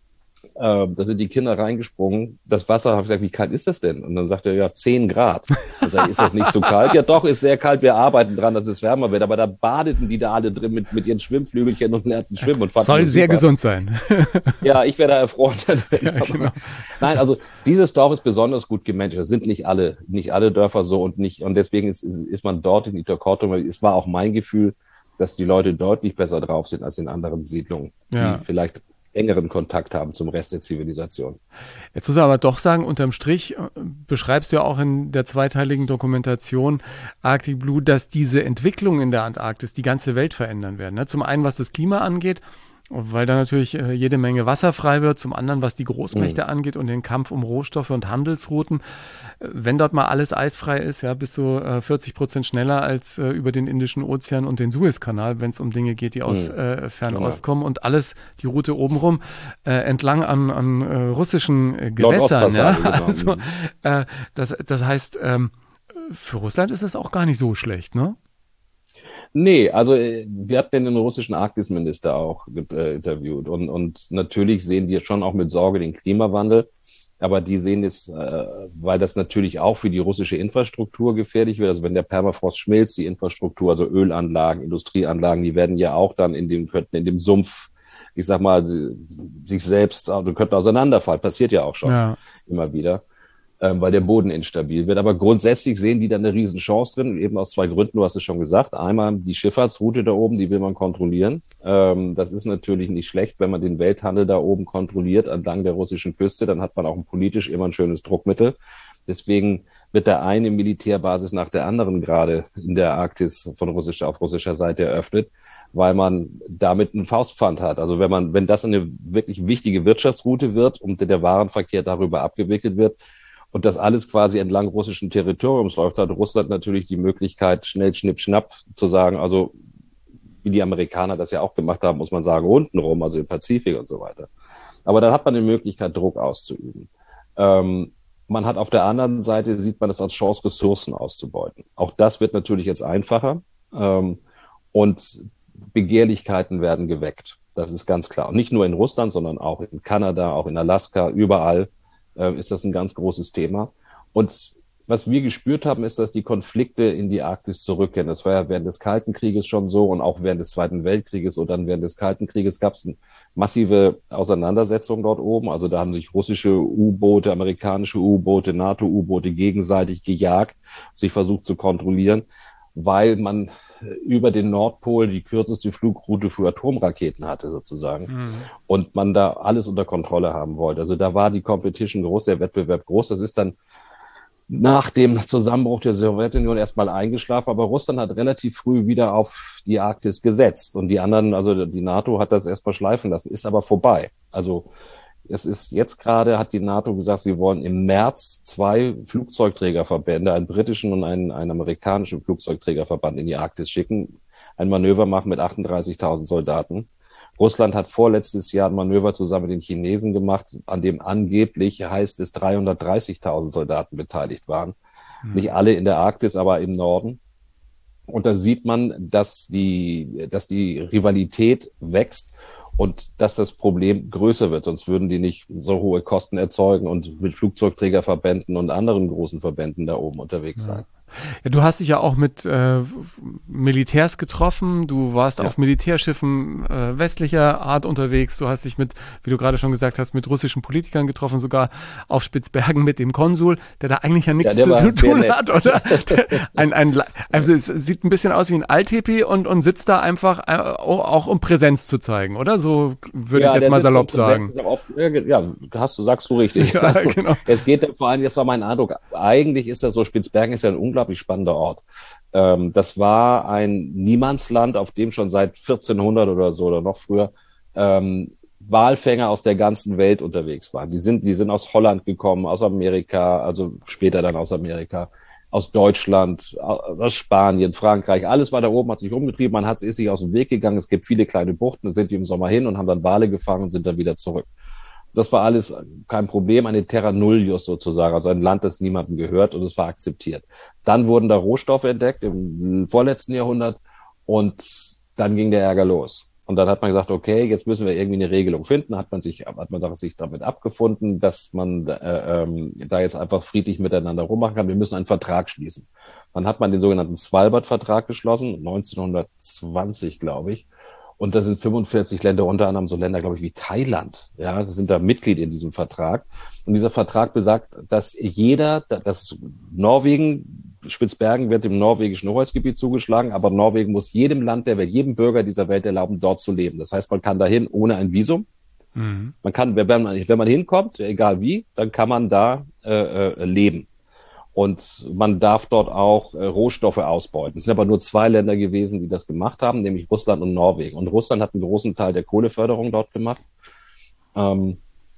äh, da sind die Kinder reingesprungen. Das Wasser, habe ich gesagt, wie kalt ist das denn? Und dann sagt er, ja, zehn Grad. Ich sage, ist das nicht so kalt? Ja, doch, ist sehr kalt. Wir arbeiten dran, dass es wärmer wird. Aber da badeten die da alle drin mit, mit ihren Schwimmflügelchen und lernten schwimmen. Und soll sehr super. Gesund sein. Ja, ich wäre da erfroren. Ja, genau. Nein, also dieses Dorf ist besonders gut gemanagt. Das sind nicht alle, nicht alle Dörfer so und nicht, und deswegen ist, ist, ist man dort in Itakotomi. Es war auch mein Gefühl, dass die Leute deutlich besser drauf sind als in anderen Siedlungen, ja. die vielleicht engeren Kontakt haben zum Rest der Zivilisation. Jetzt muss man aber doch sagen, unterm Strich beschreibst du ja auch in der zweiteiligen Dokumentation Arctic Blue, dass diese Entwicklungen in der Antarktis die ganze Welt verändern werden. Ne? Zum einen, was das Klima angeht, weil da natürlich äh, jede Menge Wasser frei wird, zum anderen, was die Großmächte mhm. angeht und den Kampf um Rohstoffe und Handelsrouten. Wenn dort mal alles eisfrei ist, ja, bist du äh, vierzig Prozent schneller als äh, über den Indischen Ozean und den Suezkanal, wenn es um Dinge geht, die aus mhm. äh, Fernost kommen und alles, die Route obenrum, äh, entlang an, an äh, russischen äh, Gewässern. Ja? Also, äh, das, das heißt, ähm, für Russland ist das auch gar nicht so schlecht, ne? Nee, also wir hatten den russischen Arktisminister auch äh, interviewt und, und natürlich sehen die schon auch mit Sorge den Klimawandel, aber die sehen es, äh, weil das natürlich auch für die russische Infrastruktur gefährlich wird. Also wenn der Permafrost schmilzt, die Infrastruktur, also Ölanlagen, Industrieanlagen, die werden ja auch dann in dem, könnten in dem Sumpf, ich sag mal, sich selbst, also könnten auseinanderfallen, passiert ja auch schon ja. immer wieder. Weil der Boden instabil wird. Aber grundsätzlich sehen die da eine riesen Chance drin, eben aus zwei Gründen, du hast es schon gesagt. Einmal die Schifffahrtsroute da oben, die will man kontrollieren. Das ist natürlich nicht schlecht, wenn man den Welthandel da oben kontrolliert entlang der russischen Küste, dann hat man auch politisch immer ein schönes Druckmittel. Deswegen wird der eine Militärbasis nach der anderen gerade in der Arktis von russischer, auf russischer Seite eröffnet, weil man damit einen Faustpfand hat. Also wenn man, wenn das eine wirklich wichtige Wirtschaftsroute wird und der Warenverkehr darüber abgewickelt wird, und das alles quasi entlang russischen Territoriums läuft, hat Russland natürlich die Möglichkeit, schnell, schnipp, schnapp zu sagen, also wie die Amerikaner das ja auch gemacht haben, muss man sagen, untenrum, also im Pazifik und so weiter. Aber dann hat man die Möglichkeit, Druck auszuüben. Ähm, man hat auf der anderen Seite, sieht man es als Chance, Ressourcen auszubeuten. Auch das wird natürlich jetzt einfacher ähm, und Begehrlichkeiten werden geweckt. Das ist ganz klar. Und nicht nur in Russland, sondern auch in Kanada, auch in Alaska, überall ist das ein ganz großes Thema. Und was wir gespürt haben, ist, dass die Konflikte in die Arktis zurückkehren. Das war ja während des Kalten Krieges schon so und auch während des Zweiten Weltkrieges und dann während des Kalten Krieges gab es massive Auseinandersetzungen dort oben. Also da haben sich russische U-Boote, amerikanische U-Boote, NATO-U-Boote gegenseitig gejagt, sich versucht zu kontrollieren, weil man über den Nordpol die kürzeste Flugroute für Atomraketen hatte sozusagen mhm. und man da alles unter Kontrolle haben wollte. Also da war die Competition groß, der Wettbewerb groß. Das ist dann nach dem Zusammenbruch der Sowjetunion erstmal eingeschlafen, aber Russland hat relativ früh wieder auf die Arktis gesetzt und die anderen, also die NATO hat das erstmal schleifen lassen, ist aber vorbei. Also es ist jetzt gerade, hat die NATO gesagt, sie wollen im März zwei Flugzeugträgerverbände, einen britischen und einen, einen amerikanischen Flugzeugträgerverband in die Arktis schicken. ein Manöver machen mit achtunddreißigtausend Soldaten. Russland hat vorletztes Jahr ein Manöver zusammen mit den Chinesen gemacht, an dem angeblich heißt es dreihundertdreißigtausend Soldaten beteiligt waren. Hm. Nicht alle in der Arktis, aber im Norden. Und da sieht man, dass die, dass die Rivalität wächst und dass das Problem größer wird. Sonst würden die nicht so hohe Kosten erzeugen und mit Flugzeugträgerverbänden und anderen großen Verbänden da oben unterwegs sein. Ja, du hast dich ja auch mit äh, Militärs getroffen, du warst ja. auf Militärschiffen äh, westlicher Art unterwegs, du hast dich mit, wie du gerade schon gesagt hast, mit russischen Politikern getroffen, sogar auf Spitzbergen mit dem Konsul, der da eigentlich ja nichts ja, zu tun hat, oder? ein, ein, also es sieht ein bisschen aus wie ein Alttepi und, und sitzt da einfach äh, auch um Präsenz zu zeigen, oder? So würde ja, ich jetzt mal salopp sagen. Auf, ja, hast du, sagst du richtig. Ja, genau. Es geht vor allem, das war mein Eindruck, eigentlich ist das so, Spitzbergen ist ja ein unglaublich spannender Ort. Ähm, das war ein Niemandsland, auf dem schon seit vierzehnhundert oder so oder noch früher ähm, Walfänger aus der ganzen Welt unterwegs waren. Die sind, die sind aus Holland gekommen, aus Amerika, also später dann aus Amerika, aus Deutschland, aus Spanien, Frankreich. Alles war da oben, hat sich rumgetrieben, man hat, ist sich aus dem Weg gegangen. Es gibt viele kleine Buchten, da sind die im Sommer hin und haben dann Wale gefangen und sind dann wieder zurück. Das war alles kein Problem, eine Terra Nullius sozusagen, also ein Land, das niemandem gehört, und es war akzeptiert. Dann wurden da Rohstoffe entdeckt im vorletzten Jahrhundert und dann ging der Ärger los. Und dann hat man gesagt, okay, jetzt müssen wir irgendwie eine Regelung finden. Hat man sich, hat man sich damit abgefunden, dass man äh, ähm, da jetzt einfach friedlich miteinander rummachen kann. Wir müssen einen Vertrag schließen. Dann hat man den sogenannten Svalbard-Vertrag geschlossen, neunzehnhundertzwanzig, glaube ich. Und da sind fünfundvierzig Länder, unter anderem so Länder, glaube ich, wie Thailand. Ja, das sind da Mitglied in diesem Vertrag. Und dieser Vertrag besagt, dass jeder, dass Norwegen, Spitzbergen wird dem norwegischen Hoheitsgebiet zugeschlagen, aber Norwegen muss jedem Land der Welt, jedem Bürger dieser Welt erlauben, dort zu leben. Das heißt, man kann dahin ohne ein Visum. Mhm. Man kann, wenn man, wenn man hinkommt, egal wie, dann kann man da äh, äh, leben. Und man darf dort auch äh, Rohstoffe ausbeuten. Es sind aber nur zwei Länder gewesen, die das gemacht haben, nämlich Russland und Norwegen. Und Russland hat einen großen Teil der Kohleförderung dort gemacht. Ähm,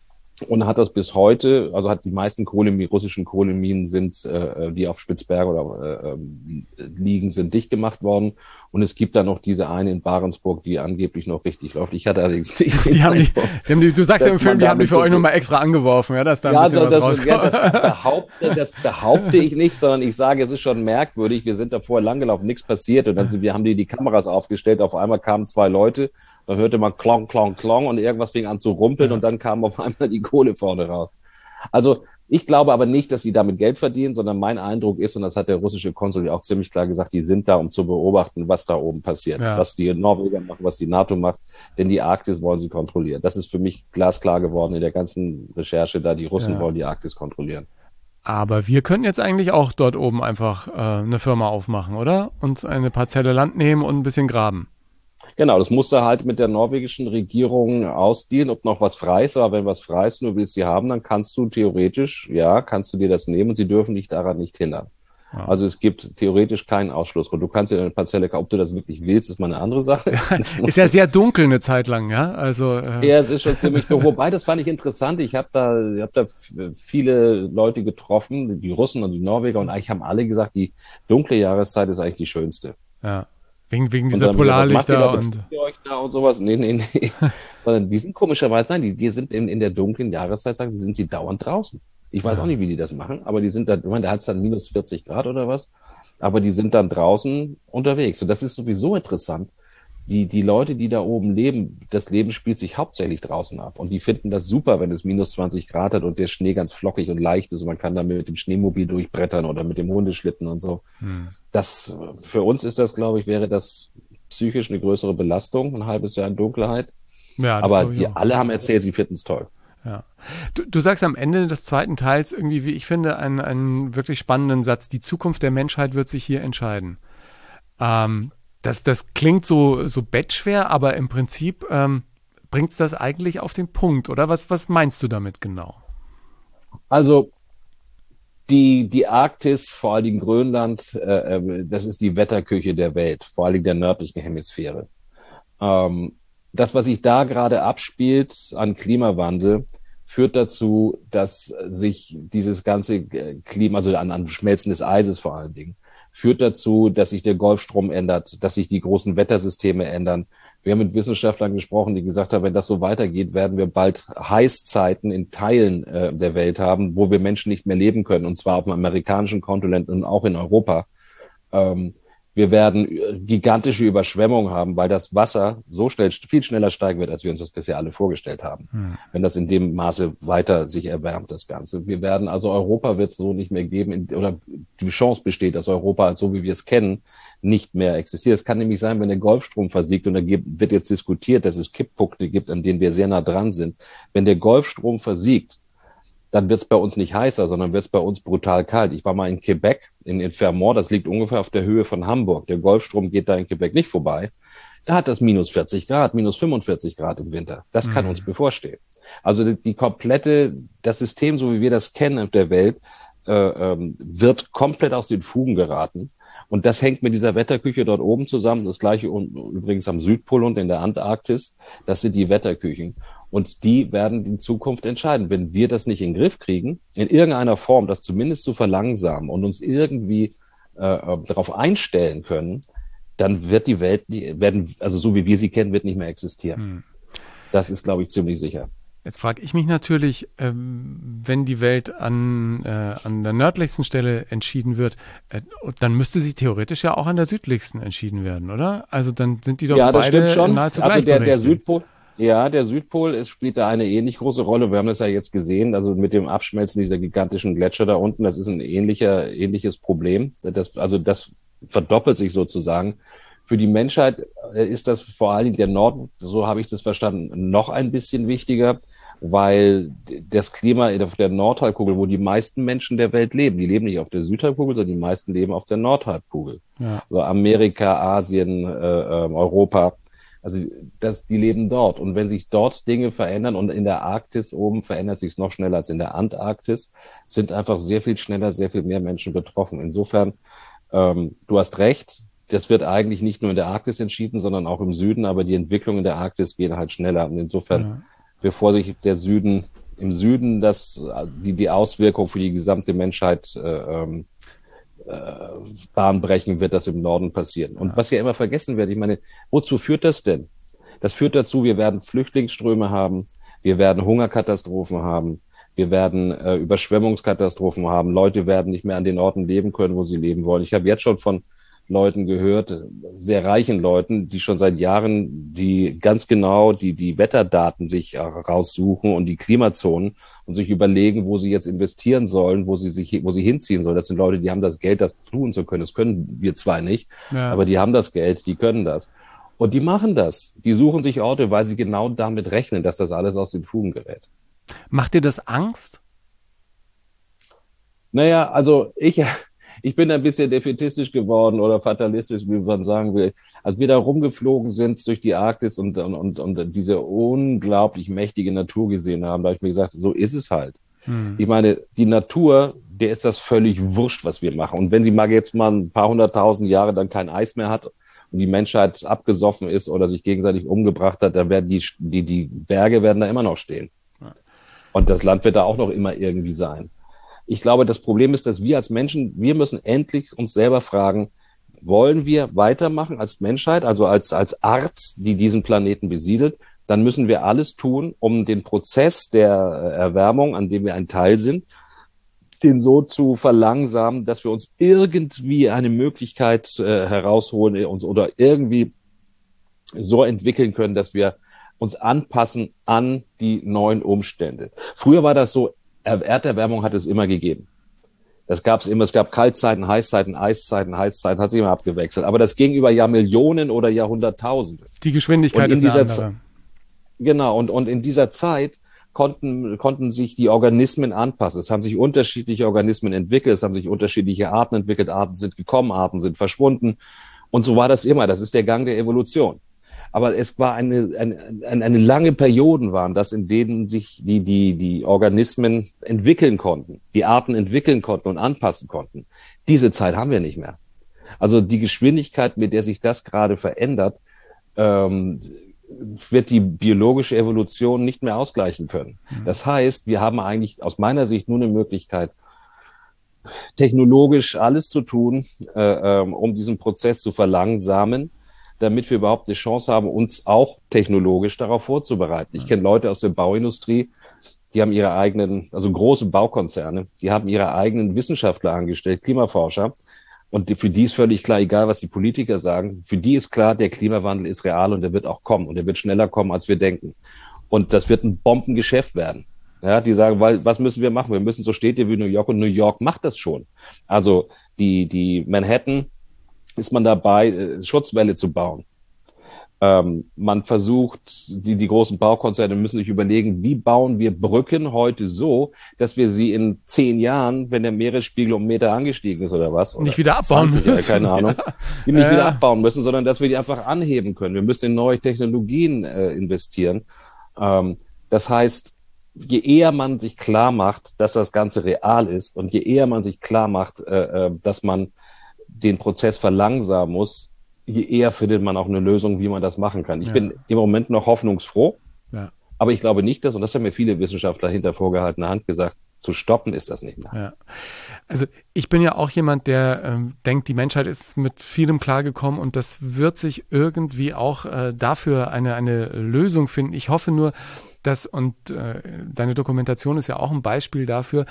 und hat das bis heute, also hat die meisten Kohle, russischen Kohleminen sind, äh, die auf Spitzbergen oder äh, liegen, sind dicht gemacht worden. Und es gibt da noch diese eine in Barentsburg, die angeblich noch richtig läuft. Ich hatte allerdings die, die, haben die, die, haben die Du sagst ja im Film, die haben die für euch nochmal extra angeworfen, ja, dass da ein ja, bisschen also was das, rauskommt. Ja, das, behaupte, das behaupte ich nicht, sondern ich sage, es ist schon merkwürdig. Wir sind da vorher langgelaufen, nichts passiert. Und dann sind, wir haben die die Kameras aufgestellt. Auf einmal kamen zwei Leute. Dann hörte man klong, klong, klong und irgendwas fing an zu rumpeln ja. Und dann kam auf einmal die Kohle vorne raus. Also ich glaube aber nicht, dass sie damit Geld verdienen, sondern mein Eindruck ist, und das hat der russische Konsul ja auch ziemlich klar gesagt, die sind da, um zu beobachten, was da oben passiert, ja. Was die Norweger machen, was die NATO macht, denn die Arktis wollen sie kontrollieren. Das ist für mich glasklar geworden in der ganzen Recherche da, die Russen ja. wollen die Arktis kontrollieren. Aber wir können jetzt eigentlich auch dort oben einfach äh, eine Firma aufmachen, oder? Und eine Parzelle Land nehmen und ein bisschen graben. Genau, das musst du halt mit der norwegischen Regierung ausdealen, ob noch was frei ist. Aber wenn was frei ist, nur willst sie haben, dann kannst du theoretisch, ja, kannst du dir das nehmen und sie dürfen dich daran nicht hindern. Ja. Also es gibt theoretisch keinen Ausschlussgrund. Du kannst dir eine Parzelle kaufen, ob du das wirklich willst, ist mal eine andere Sache. Ist ja sehr dunkel eine Zeit lang, ja? Also äh ja, es ist schon ziemlich dunkel. Wobei, das fand ich interessant. Ich habe da, ich hab da viele Leute getroffen, die Russen und die Norweger, und eigentlich haben alle gesagt, die dunkle Jahreszeit ist eigentlich die schönste. Ja. Wegen, wegen dieser Polarlichter und... Ihr euch da und sowas? Nee, nee, nee. Sondern die sind komischerweise, nein, die, die sind in, in der dunklen Jahreszeit, sagen sie, sind sie dauernd draußen. Ich weiß ja. auch nicht, wie die das machen, aber die sind da, ich meine, da hat es dann minus vierzig Grad oder was, aber die sind dann draußen unterwegs. Und das ist sowieso interessant. Die, die Leute, die da oben leben, das Leben spielt sich hauptsächlich draußen ab. Und die finden das super, wenn es minus zwanzig Grad hat und der Schnee ganz flockig und leicht ist und man kann da mit dem Schneemobil durchbrettern oder mit dem Hundeschlitten und so. Hm. Das, für uns ist das, glaube ich, wäre das psychisch eine größere Belastung, ein halbes Jahr in Dunkelheit. Ja, aber die alle haben erzählt, sie finden es toll. Ja. Du, du sagst am Ende des zweiten Teils irgendwie, wie ich finde, einen, einen wirklich spannenden Satz. Die Zukunft der Menschheit wird sich hier entscheiden. Ähm, Das, das klingt so, so bettschwer, aber im Prinzip ähm, bringt es das eigentlich auf den Punkt, oder? Was, was meinst du damit genau? Also die, die Arktis, vor allen Dingen Grönland, äh, das ist die Wetterküche der Welt, vor allen Dingen der nördlichen Hemisphäre. Ähm, das, was sich da gerade abspielt an Klimawandel, führt dazu, dass sich dieses ganze Klima, also an, an Schmelzen des Eises vor allen Dingen, führt dazu, dass sich der Golfstrom ändert, dass sich die großen Wettersysteme ändern. Wir haben mit Wissenschaftlern gesprochen, die gesagt haben, wenn das so weitergeht, werden wir bald Heißzeiten in Teilen äh, der Welt haben, wo wir Menschen nicht mehr leben können, und zwar auf dem amerikanischen Kontinent und auch in Europa. Ähm, wir werden gigantische Überschwemmungen haben, weil das Wasser so schnell, viel schneller steigen wird, als wir uns das bisher alle vorgestellt haben. Hm. Wenn das in dem Maße weiter sich erwärmt, das Ganze. Wir werden, also Europa wird es so nicht mehr geben, oder die Chance besteht, dass Europa, so wie wir es kennen, nicht mehr existiert. Es kann nämlich sein, wenn der Golfstrom versiegt, und da wird jetzt diskutiert, dass es Kipppunkte gibt, an denen wir sehr nah dran sind. Wenn der Golfstrom versiegt, dann wird es bei uns nicht heißer, sondern wird es bei uns brutal kalt. Ich war mal in Quebec, in, in Vermont, das liegt ungefähr auf der Höhe von Hamburg. Der Golfstrom geht da in Quebec nicht vorbei. Da hat das minus vierzig Grad, minus fünfundvierzig Grad im Winter. Das kann mhm. uns bevorstehen. Also die, die komplette, das System, so wie wir das kennen auf der Welt, äh, ähm, wird komplett aus den Fugen geraten. Und das hängt mit dieser Wetterküche dort oben zusammen. Das gleiche übrigens am Südpol und in der Antarktis. Das sind die Wetterküchen. Und die werden in Zukunft entscheiden. Wenn wir das nicht in den Griff kriegen, in irgendeiner Form das zumindest zu verlangsamen und uns irgendwie äh, darauf einstellen können, dann wird die Welt, die werden, also so wie wir sie kennen, wird nicht mehr existieren. Hm. Das ist, glaube ich, ziemlich sicher. Jetzt frage ich mich natürlich, ähm, wenn die Welt an, äh, an der nördlichsten Stelle entschieden wird, äh, dann müsste sie theoretisch ja auch an der südlichsten entschieden werden, oder? Also dann sind die doch ja, das beide stimmt schon. nahezu also der, der gleichberechtigt. Südpol. Ja, der Südpol ist, spielt da eine ähnlich große Rolle. Wir haben das ja jetzt gesehen, also mit dem Abschmelzen dieser gigantischen Gletscher da unten, das ist ein ähnlicher, ähnliches Problem. Das, also das verdoppelt sich sozusagen. Für die Menschheit ist das vor allen Dingen der Norden, so habe ich das verstanden, noch ein bisschen wichtiger, weil das Klima auf der Nordhalbkugel, wo die meisten Menschen der Welt leben, die leben nicht auf der Südhalbkugel, sondern die meisten leben auf der Nordhalbkugel. Ja. Also Amerika, Asien, äh, Europa. Also das, die leben dort. Und wenn sich dort Dinge verändern, und in der Arktis oben verändert sich es noch schneller als in der Antarktis, sind einfach sehr viel schneller, sehr viel mehr Menschen betroffen. Insofern, ähm, du hast recht, das wird eigentlich nicht nur in der Arktis entschieden, sondern auch im Süden, aber die Entwicklungen in der Arktis gehen halt schneller. Und insofern, ja. bevor sich der Süden, im Süden das, die, die Auswirkung für die gesamte Menschheit äh, ähm, Bahn brechen, wird das im Norden passieren. Und ja. was wir immer vergessen werden, ich meine, wozu führt das denn? Das führt dazu, wir werden Flüchtlingsströme haben, wir werden Hungerkatastrophen haben, wir werden äh, Überschwemmungskatastrophen haben, Leute werden nicht mehr an den Orten leben können, wo sie leben wollen. Ich habe jetzt schon von Leuten gehört, sehr reichen Leuten, die schon seit Jahren die ganz genau die die Wetterdaten sich raussuchen und die Klimazonen und sich überlegen, wo sie jetzt investieren sollen, wo sie sich wo sie hinziehen sollen. Das sind Leute, die haben das Geld, das tun zu können. Das können wir zwar nicht, ja. aber die haben das Geld, die können das. Und die machen das. Die suchen sich Orte, weil sie genau damit rechnen, dass das alles aus den Fugen gerät. Macht dir das Angst? Naja, also ich... Ich bin ein bisschen defätistisch geworden oder fatalistisch, wie man sagen will. Als wir da rumgeflogen sind durch die Arktis und, und, und diese unglaublich mächtige Natur gesehen haben, da habe ich mir gesagt, so ist es halt. Hm. Ich meine, die Natur, der ist das völlig wurscht, was wir machen. Und wenn sie mal jetzt mal ein paar hunderttausend Jahre dann kein Eis mehr hat und die Menschheit abgesoffen ist oder sich gegenseitig umgebracht hat, dann werden die, die, die Berge werden da immer noch stehen. Ja. Und das Land wird da auch noch immer irgendwie sein. Ich glaube, das Problem ist, dass wir als Menschen, wir müssen endlich uns selber fragen, wollen wir weitermachen als Menschheit, also als, als Art, die diesen Planeten besiedelt, dann müssen wir alles tun, um den Prozess der Erwärmung, an dem wir ein Teil sind, den so zu verlangsamen, dass wir uns irgendwie eine Möglichkeit äh, herausholen uns oder irgendwie so entwickeln können, dass wir uns anpassen an die neuen Umstände. Früher war das so, Erderwärmung hat es immer gegeben. Das gab es immer. Es gab Kaltzeiten, Heißzeiten, Eiszeiten, Heißzeiten, hat sich immer abgewechselt. Aber das ging über Jahrmillionen oder Jahrhunderttausende. Die Geschwindigkeit ist eine andere. Genau. Und, und in dieser Zeit konnten, konnten sich die Organismen anpassen. Es haben sich unterschiedliche Organismen entwickelt. Es haben sich unterschiedliche Arten entwickelt. Arten sind gekommen, Arten sind verschwunden. Und so war das immer. Das ist der Gang der Evolution. Aber es war eine, eine, eine lange Perioden waren das, in denen sich die, die, die Organismen entwickeln konnten, die Arten entwickeln konnten und anpassen konnten. Diese Zeit haben wir nicht mehr. Also die Geschwindigkeit, mit der sich das gerade verändert, ähm, wird die biologische Evolution nicht mehr ausgleichen können. Das heißt, wir haben eigentlich aus meiner Sicht nur eine Möglichkeit, technologisch alles zu tun, äh, ähm, um diesen Prozess zu verlangsamen, damit wir überhaupt eine Chance haben, uns auch technologisch darauf vorzubereiten. Ich kenne Leute aus der Bauindustrie, die haben ihre eigenen, also große Baukonzerne, die haben ihre eigenen Wissenschaftler angestellt, Klimaforscher. Und die, für die ist völlig klar, egal was die Politiker sagen, für die ist klar, der Klimawandel ist real und der wird auch kommen und der wird schneller kommen, als wir denken. Und das wird ein Bombengeschäft werden. Ja, die sagen, weil, was müssen wir machen? Wir müssen so Städte wie New York, und New York macht das schon. Also die, die Manhattan ist man dabei, Schutzwälle zu bauen. Ähm, man versucht, die, die großen Baukonzerne müssen sich überlegen, wie bauen wir Brücken heute so, dass wir sie in zehn Jahren, wenn der Meeresspiegel um einen Meter angestiegen ist oder was, oder nicht wieder abbauen zwanzig, müssen. Ja, keine Ahnung, Ja. die nicht Ja. wieder abbauen müssen, sondern dass wir die einfach anheben können. Wir müssen in neue Technologien äh, investieren. Ähm, das heißt, je eher man sich klar macht, dass das Ganze real ist und je eher man sich klar macht, äh, äh, dass man den Prozess verlangsamen muss, je eher findet man auch eine Lösung, wie man das machen kann. Ich Ja. bin im Moment noch hoffnungsfroh, Ja. aber ich glaube nicht, dass, und das haben mir viele Wissenschaftler hinter vorgehaltener Hand gesagt, zu stoppen ist das nicht mehr. Ja. Also ich bin ja auch jemand, der ähm, denkt, die Menschheit ist mit vielem klargekommen und das wird sich irgendwie auch äh, dafür eine, eine Lösung finden. Ich hoffe nur, dass, und äh, deine Dokumentation ist ja auch ein Beispiel dafür,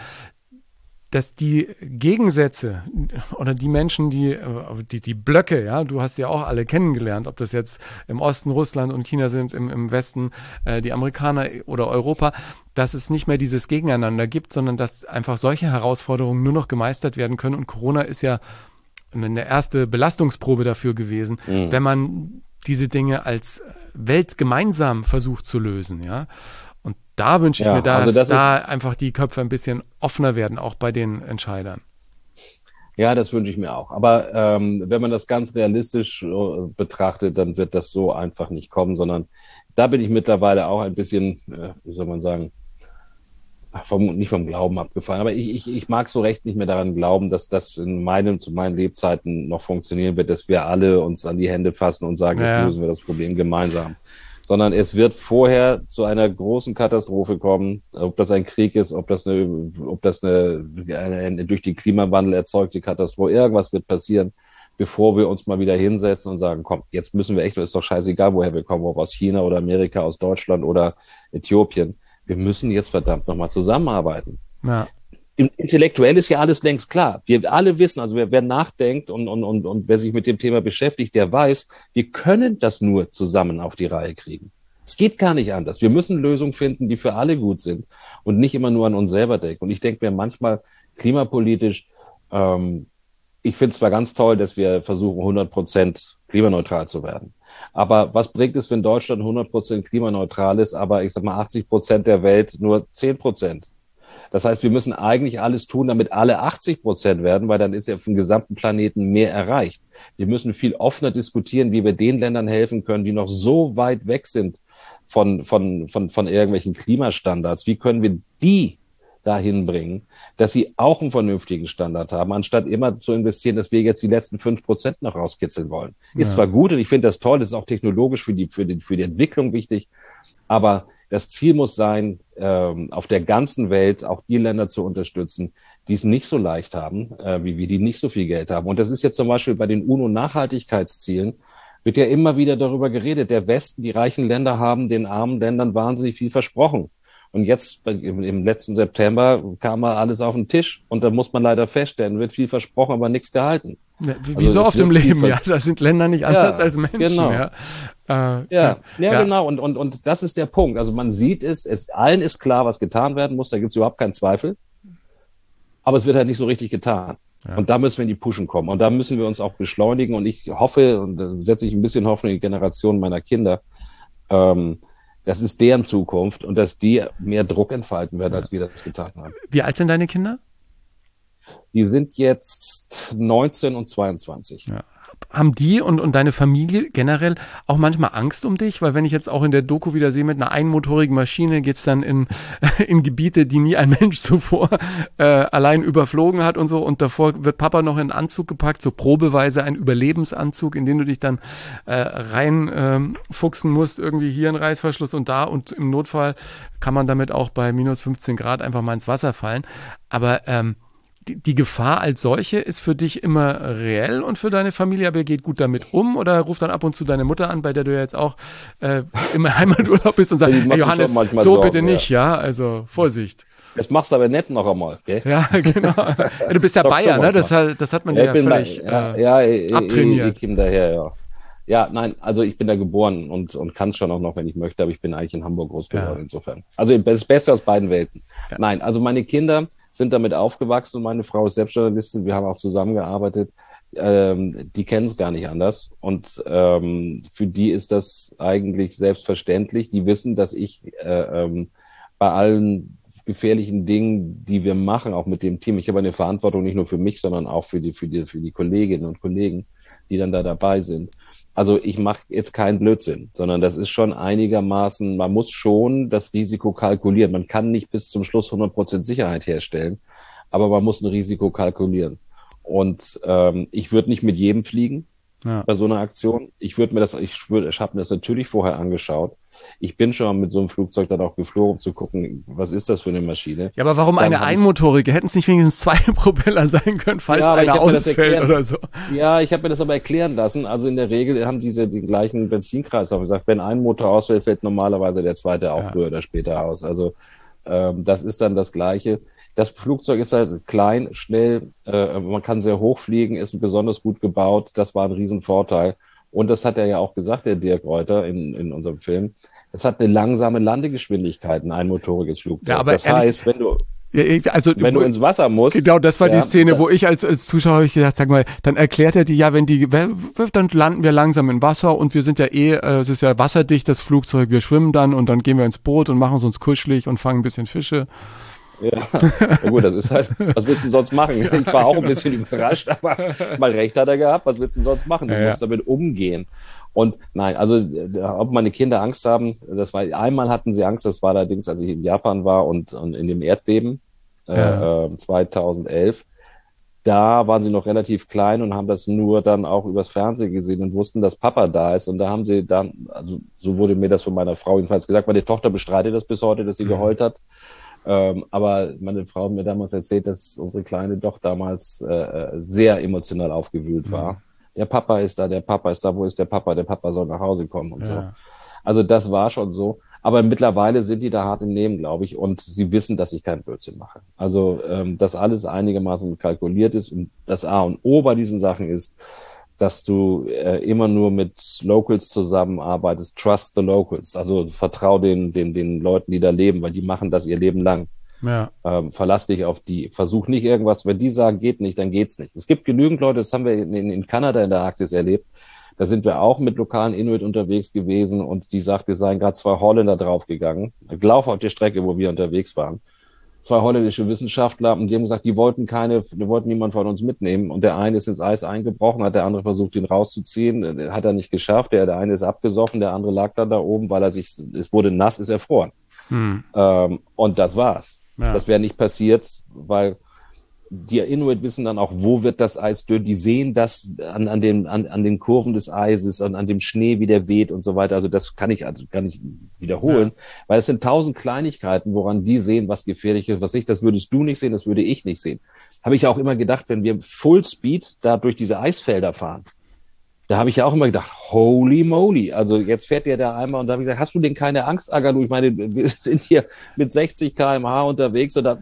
dass die Gegensätze oder die Menschen, die, die, die Blöcke, ja, du hast ja auch alle kennengelernt, ob das jetzt im Osten Russland und China sind, im, im Westen äh, die Amerikaner oder Europa, dass es nicht mehr dieses Gegeneinander gibt, sondern dass einfach solche Herausforderungen nur noch gemeistert werden können. Und Corona ist ja eine erste Belastungsprobe dafür gewesen, Mhm. wenn man diese Dinge als Welt gemeinsam versucht zu lösen, ja. Und da wünsche ich Ja, mir, dass also das da einfach die Köpfe ein bisschen offener werden, auch bei den Entscheidern. Ja, das wünsche ich mir auch. Aber ähm, wenn man das ganz realistisch äh, betrachtet, dann wird das so einfach nicht kommen, sondern da bin ich mittlerweile auch ein bisschen, äh, wie soll man sagen, vom, nicht vom Glauben abgefallen. Aber ich, ich, ich mag so recht nicht mehr daran glauben, dass das in meinem, zu meinen Lebzeiten noch funktionieren wird, dass wir alle uns an die Hände fassen und sagen, Ja. jetzt lösen wir das Problem gemeinsam. Sondern es wird vorher zu einer großen Katastrophe kommen, ob das ein Krieg ist, ob das eine, ob das eine, eine, eine durch den Klimawandel erzeugte Katastrophe, irgendwas wird passieren, bevor wir uns mal wieder hinsetzen und sagen, komm, jetzt müssen wir echt, ist doch scheißegal, woher wir kommen, ob aus China oder Amerika, aus Deutschland oder Äthiopien. Wir müssen jetzt verdammt nochmal zusammenarbeiten. Ja. Intellektuell ist ja alles längst klar. Wir alle wissen, also wer, wer nachdenkt und, und, und, und wer sich mit dem Thema beschäftigt, der weiß, wir können das nur zusammen auf die Reihe kriegen. Es geht gar nicht anders. Wir müssen Lösungen finden, die für alle gut sind und nicht immer nur an uns selber denken. Und ich denke mir manchmal klimapolitisch, ähm, ich finde es zwar ganz toll, dass wir versuchen, hundert Prozent klimaneutral zu werden. Aber was bringt es, wenn Deutschland hundert Prozent klimaneutral ist, aber ich sag mal achtzig Prozent der Welt nur zehn Prozent? Das heißt, wir müssen eigentlich alles tun, damit alle achtzig Prozent werden, weil dann ist ja vom gesamten Planeten mehr erreicht. Wir müssen viel offener diskutieren, wie wir den Ländern helfen können, die noch so weit weg sind von, von, von, von irgendwelchen Klimastandards. Wie können wir die dahin bringen, dass sie auch einen vernünftigen Standard haben, anstatt immer zu investieren, dass wir jetzt die letzten fünf Prozent noch rauskitzeln wollen. Ist Ja. zwar gut und ich finde das toll, das ist auch technologisch für die, für die, für die Entwicklung wichtig, aber das Ziel muss sein, ähm, auf der ganzen Welt auch die Länder zu unterstützen, die es nicht so leicht haben, äh, wie wir, die nicht so viel Geld haben. Und das ist jetzt zum Beispiel bei den UNO-Nachhaltigkeitszielen, wird ja immer wieder darüber geredet, der Westen, die reichen Länder haben den armen Ländern wahnsinnig viel versprochen. Und jetzt im, im letzten September kam mal alles auf den Tisch und da muss man leider feststellen, wird viel versprochen, aber nichts gehalten. Ja, Wie, wie Also so es oft im wird viel Leben, ver- ja. Das sind Länder nicht anders Ja, als Menschen. genau. Ja, äh, Ja, ja, ja. genau. Und, und, und das ist der Punkt. Also man sieht es, es, allen ist klar, was getan werden muss, da gibt es überhaupt keinen Zweifel. Aber es wird halt nicht so richtig getan. Ja. Und da müssen wir in die Pushen kommen. Und da müssen wir uns auch beschleunigen. Und ich hoffe, und da setze ich ein bisschen Hoffnung in die Generation meiner Kinder, ähm, das ist deren Zukunft und dass die mehr Druck entfalten werden, als wir das getan haben. Wie alt sind deine Kinder? Die sind jetzt neunzehn und zweiundzwanzig. Ja. Haben die und, und deine Familie generell auch manchmal Angst um dich? Weil wenn ich jetzt auch in der Doku wieder sehe, mit einer einmotorigen Maschine geht's dann in, in Gebiete, die nie ein Mensch zuvor äh, allein überflogen hat und so. Und davor wird Papa noch in einen Anzug gepackt, so probeweise ein Überlebensanzug, in den du dich dann äh, rein ähm, fuchsen musst. Irgendwie hier ein Reißverschluss und da. Und im Notfall kann man damit auch bei minus fünfzehn Grad einfach mal ins Wasser fallen. Aber ähm, die, die Gefahr als solche ist für dich immer reell und für deine Familie, aber ihr geht gut damit um oder ruft dann ab und zu deine Mutter an, bei der du ja jetzt auch äh, im Heimaturlaub bist und sagt, Die hey, macht sich Johannes, schon manchmal so Sorgen, bitte nicht, ja. ja, also Vorsicht. Das machst du aber nett noch einmal, gell? Ja, genau. Ja, du bist ja Zockst du Bayer, ne? manchmal. Das, hat- das hat man Ja, dir ich ja bin völlig da, ja, äh, ja, ich, ich, abtrainiert. ich, ich daher, ja. Ja, nein, also ich bin da geboren und, und kann es schon auch noch, wenn ich möchte, aber ich bin eigentlich in Hamburg groß geworden, Ja. insofern. Also das Beste aus beiden Welten. Nein, also meine Kinder sind damit aufgewachsen und meine Frau ist Selbstjournalistin, wir haben auch zusammengearbeitet. Ähm, die kennen es gar nicht anders und ähm, für die ist das eigentlich selbstverständlich. Die wissen, dass ich äh, ähm, bei allen gefährlichen Dingen, die wir machen, auch mit dem Team, ich habe eine Verantwortung nicht nur für mich, sondern auch für die, für die, für die Kolleginnen und Kollegen, die dann da dabei sind. Also ich mache jetzt keinen Blödsinn, sondern das ist schon einigermaßen, man muss schon das Risiko kalkulieren. Man kann nicht bis zum Schluss hundert Prozent Sicherheit herstellen, aber man muss ein Risiko kalkulieren. Und ähm, ich würde nicht mit jedem fliegen Ja. bei so einer Aktion. Ich würde mir das, ich würde, ich habe mir das natürlich vorher angeschaut. Ich bin schon mal mit so einem Flugzeug dann auch geflogen, um zu gucken, was ist das für eine Maschine. Ja, aber warum Dann eine hab ich- einmotorige? Hätten es nicht wenigstens zwei Propeller sein können, falls Ja, aber ich einer hab mir das ausfällt erklärt. oder so? Ja, ich habe mir das aber erklären lassen. Also in der Regel haben diese den gleichen Benzinkreislauf gesagt, wenn ein Motor ausfällt, fällt normalerweise der zweite auch Ja. früher oder später aus. Also ähm, das ist dann das Gleiche. Das Flugzeug ist halt klein, schnell, äh, man kann sehr hoch fliegen, ist besonders gut gebaut. Das war ein Riesenvorteil. Und das hat er ja auch gesagt, der Dirk Reuter in, in unserem Film. Es hat eine langsame Landegeschwindigkeit, ein einmotoriges Flugzeug. Ja, aber das ehrlich- heißt, wenn du, Ja, also, wenn du ins Wasser musst. genau, das war ja, die Szene, da- wo ich als, als Zuschauer hab ich gedacht, sag mal, dann erklärt er die, ja, wenn die, dann landen wir langsam im Wasser und wir sind ja eh, äh, es ist ja wasserdicht, das Flugzeug, wir schwimmen dann und dann gehen wir ins Boot und machen es uns kuschelig und fangen ein bisschen Fische. Ja, na gut, das ist halt, was willst du sonst machen? Ich war auch ein bisschen überrascht, aber mal recht hat er gehabt, was willst du sonst machen? Du Ja, ja. musst damit umgehen. Und nein, also äh, ob meine Kinder Angst haben, das war, einmal hatten sie Angst, das war allerdings, als ich in Japan war und, und in dem Erdbeben Ja. äh, zweitausendelf. Da waren sie noch relativ klein und haben das nur dann auch übers Fernsehen gesehen und wussten, dass Papa da ist. Und da haben sie dann, also so wurde mir das von meiner Frau jedenfalls gesagt, meine Tochter bestreitet das bis heute, dass sie Mhm. geheult hat. Ähm, aber meine Frau hat mir damals erzählt, dass unsere Kleine doch damals äh, sehr emotional aufgewühlt war. Mhm. Der Papa ist da, der Papa ist da, wo ist der Papa? Der Papa soll nach Hause kommen und so. Ja. Also das war schon so. Aber mittlerweile sind die da hart im Nehmen, glaube ich, und sie wissen, dass ich keinen Blödsinn mache. Also ähm, dass alles einigermaßen kalkuliert ist und das A und O bei diesen Sachen ist, dass du äh, immer nur mit Locals zusammenarbeitest, trust the locals, also vertrau den, den, den Leuten, die da leben, weil die machen das ihr Leben lang. Ja. Ähm, verlass dich auf die. Versuch nicht irgendwas, wenn die sagen, geht nicht, dann geht's nicht. Es gibt genügend Leute, das haben wir in, in Kanada in der Arktis erlebt, da sind wir auch mit lokalen Inuit unterwegs gewesen und die sagt, wir seien gerade zwei Holländer draufgegangen, Lauf auf der Strecke, wo wir unterwegs waren. Zwei holländische Wissenschaftler und die haben gesagt, die wollten keine, die wollten niemanden von uns mitnehmen und der eine ist ins Eis eingebrochen, hat der andere versucht, ihn rauszuziehen, hat er nicht geschafft, der, der eine ist abgesoffen, der andere lag dann da oben, weil er sich, es wurde nass, ist erfroren. Hm. Ähm, und das war's. Ja. Das wäre nicht passiert, weil die Inuit wissen dann auch, wo wird das Eis dünn. Die sehen das an, an, den, an, an den Kurven des Eises, an, an dem Schnee, wie der weht und so weiter. Also das kann ich also kann ich wiederholen, Ja. weil es sind tausend Kleinigkeiten, woran die sehen, was gefährlich ist, was nicht. Das würdest du nicht sehen, das würde ich nicht sehen. Habe ich auch immer gedacht, wenn wir Fullspeed da durch diese Eisfelder fahren, da habe ich ja auch immer gedacht, holy moly, also jetzt fährt der da einmal und da habe ich gesagt, hast du denn keine Angst, Agalu? Ich meine, wir sind hier mit sechzig Kilometer pro Stunde unterwegs und da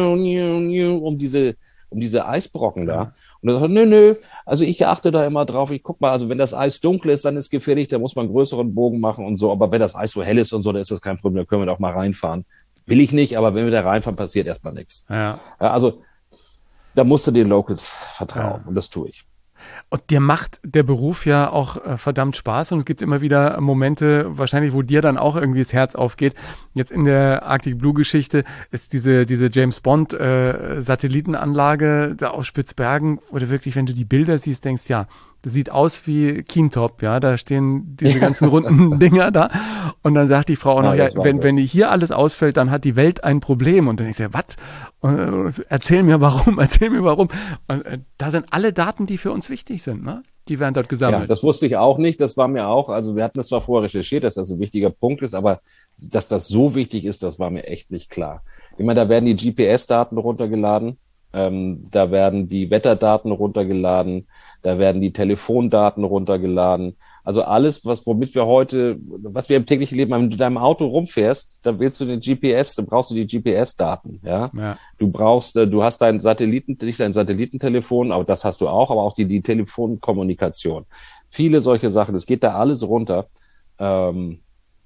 um diese, um diese Eisbrocken da. Und er sagt, nö, nö, also ich achte da immer drauf, ich guck mal, also wenn das Eis dunkel ist, dann ist gefährlich, da muss man einen größeren Bogen machen und so, aber wenn das Eis so hell ist und so, dann ist das kein Problem, da können wir doch mal reinfahren. Will ich nicht, aber wenn wir da reinfahren, passiert erstmal nichts. Ja. Ja, also da musst du den Locals vertrauen Ja. und das tue ich. Und dir macht der Beruf ja auch äh, verdammt Spaß und es gibt immer wieder Momente, wahrscheinlich, wo dir dann auch irgendwie das Herz aufgeht. Jetzt in der Arctic Blue Geschichte ist diese, diese James Bond äh, Satellitenanlage da auf Spitzbergen, wo du wirklich, wenn du die Bilder siehst, denkst, ja, das sieht aus wie Keentop, ja, da stehen diese ganzen runden Dinger da. Und dann sagt die Frau auch Ja, noch, ja, das war wenn, so. wenn hier alles ausfällt, dann hat die Welt ein Problem. Und dann denkst du, was? Und, äh, erzähl mir warum, erzähl mir warum. Und äh, da sind alle Daten, die für uns wichtig sind, ne? Die werden dort Ja, gesammelt. das wusste ich auch nicht. Das war mir auch, also wir hatten das zwar vorher recherchiert, dass das ein wichtiger Punkt ist, aber dass das so wichtig ist, das war mir echt nicht klar. Ich meine, da werden die G P S-Daten runtergeladen Ähm, da werden die Wetterdaten runtergeladen, da werden die Telefondaten runtergeladen. Also alles, was womit wir heute, was wir im täglichen Leben, wenn du in deinem Auto rumfährst, da willst du den G P S, da brauchst du die G P S-Daten, ja. Ja. Du brauchst, äh, du hast dein Satelliten, nicht dein Satellitentelefon, aber das hast du auch, aber auch die, die Telefonkommunikation. Viele solche Sachen, es geht da alles runter. Ähm,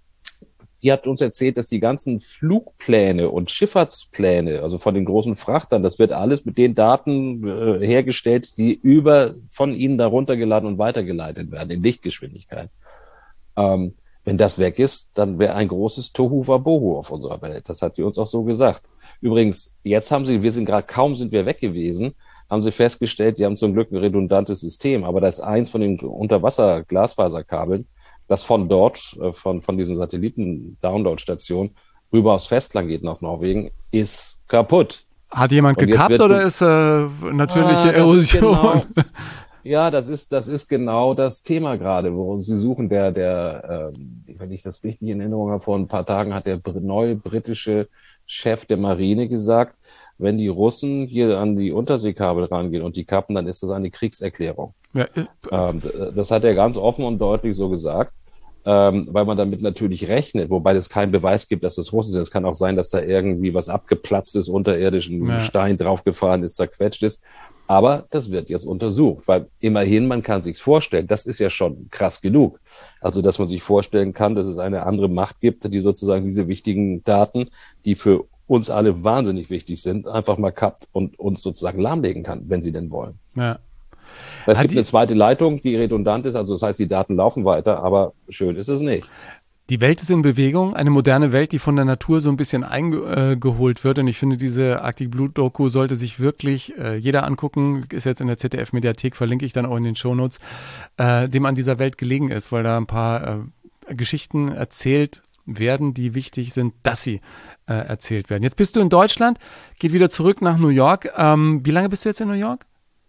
Die hat uns erzählt, dass die ganzen Flugpläne und Schifffahrtspläne, also von den großen Frachtern, das wird alles mit den Daten äh, hergestellt, die über von ihnen da runtergeladen und weitergeleitet werden in Lichtgeschwindigkeit. Ähm, wenn das weg ist, dann wäre ein großes Tohu Wabohu auf unserer Welt. Das hat die uns auch so gesagt. Übrigens, jetzt haben sie, wir sind gerade kaum sind wir weg gewesen, haben sie festgestellt, die haben zum Glück ein redundantes System, aber da ist eins von den Unterwasser-Glasfaserkabeln, das von dort, von, von diesen Satelliten-Download-Stationen rüber aufs Festland geht nach Norwegen, ist kaputt. Hat jemand Und jetzt gekappt wird- oder ist äh, natürliche Ah, das ist Erosion? genau- Ja, das ist, das ist genau das Thema gerade, wo sie suchen. Der, der, ähm, wenn ich das richtig in Erinnerung habe, vor ein paar Tagen hat der br- neue britische Chef der Marine gesagt, wenn die Russen hier an die Unterseekabel rangehen und die kappen, dann ist das eine Kriegserklärung. Ja, äh, Ähm, d- das hat er ganz offen und deutlich so gesagt, ähm, weil man damit natürlich rechnet, wobei es keinen Beweis gibt, dass das Russen sind. Es kann auch sein, dass da irgendwie was abgeplatzt ist, unterirdisch, ein Ja. Stein draufgefahren ist, zerquetscht ist. Aber das wird jetzt untersucht, weil immerhin, man kann sich's vorstellen, das ist ja schon krass genug. Also, dass man sich vorstellen kann, dass es eine andere Macht gibt, die sozusagen diese wichtigen Daten, die für uns alle wahnsinnig wichtig sind, einfach mal kappt und uns sozusagen lahmlegen kann, wenn sie denn wollen. ja. Es Hat gibt die- eine zweite Leitung, die redundant ist, also das heißt, die Daten laufen weiter, aber schön ist es nicht. Die Welt ist in Bewegung, eine moderne Welt, die von der Natur so ein bisschen eingeholt wird. Und ich finde, diese Arctic Blue Doku sollte sich wirklich äh, jeder angucken. Ist jetzt in der Z D F-Mediathek, verlinke ich dann auch in den Shownotes, äh, dem an dieser Welt gelegen ist, weil da ein paar äh, Geschichten erzählt werden, die wichtig sind, dass sie äh, erzählt werden. Jetzt bist du in Deutschland, geht wieder zurück nach New York. Ähm, wie lange bist du jetzt in New York?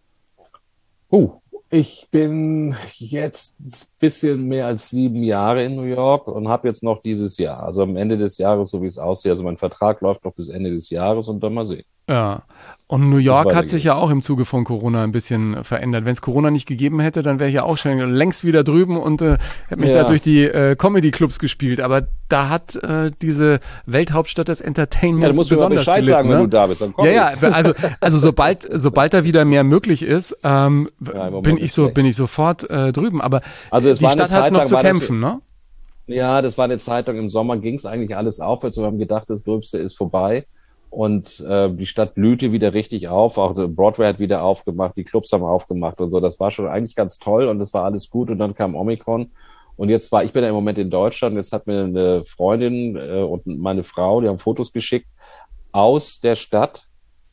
Oh, ich bin jetzt ein bisschen mehr als sieben Jahre in New York und habe jetzt noch dieses Jahr, also am Ende des Jahres, so wie es aussieht, also mein Vertrag läuft noch bis Ende des Jahres und dann mal sehen. Ja, und New York hat weitergeht. sich ja auch im Zuge von Corona ein bisschen verändert. Wenn es Corona nicht gegeben hätte, dann wäre ich ja auch schon längst wieder drüben und äh, hätte mich Ja. da durch die äh, Comedy-Clubs gespielt. Aber da hat äh, diese Welthauptstadt des Entertainment Ja, du musst mir mal besonders Bescheid gelitten, sagen, ne? wenn du da bist, dann komm Ja, ich. ja, also, also sobald, sobald da wieder mehr möglich ist, ähm, Ja, im Moment bin ich ist so, schlecht. bin ich sofort äh, drüben. Aber Also es die war eine Stadt hat Zeit noch lang, zu war das- kämpfen, ne? Ja, das war eine Zeit lang, im Sommer ging es eigentlich alles aufwärts. Wir haben gedacht, das Gröbste ist vorbei. Und äh, die Stadt blühte wieder richtig auf. Auch der Broadway hat wieder aufgemacht, die Clubs haben aufgemacht und so. Das war schon eigentlich ganz toll und das war alles gut. Und dann kam Omikron. Und jetzt war, ich bin ja im Moment in Deutschland. Jetzt hat mir eine Freundin äh, und meine Frau, die haben Fotos geschickt aus der Stadt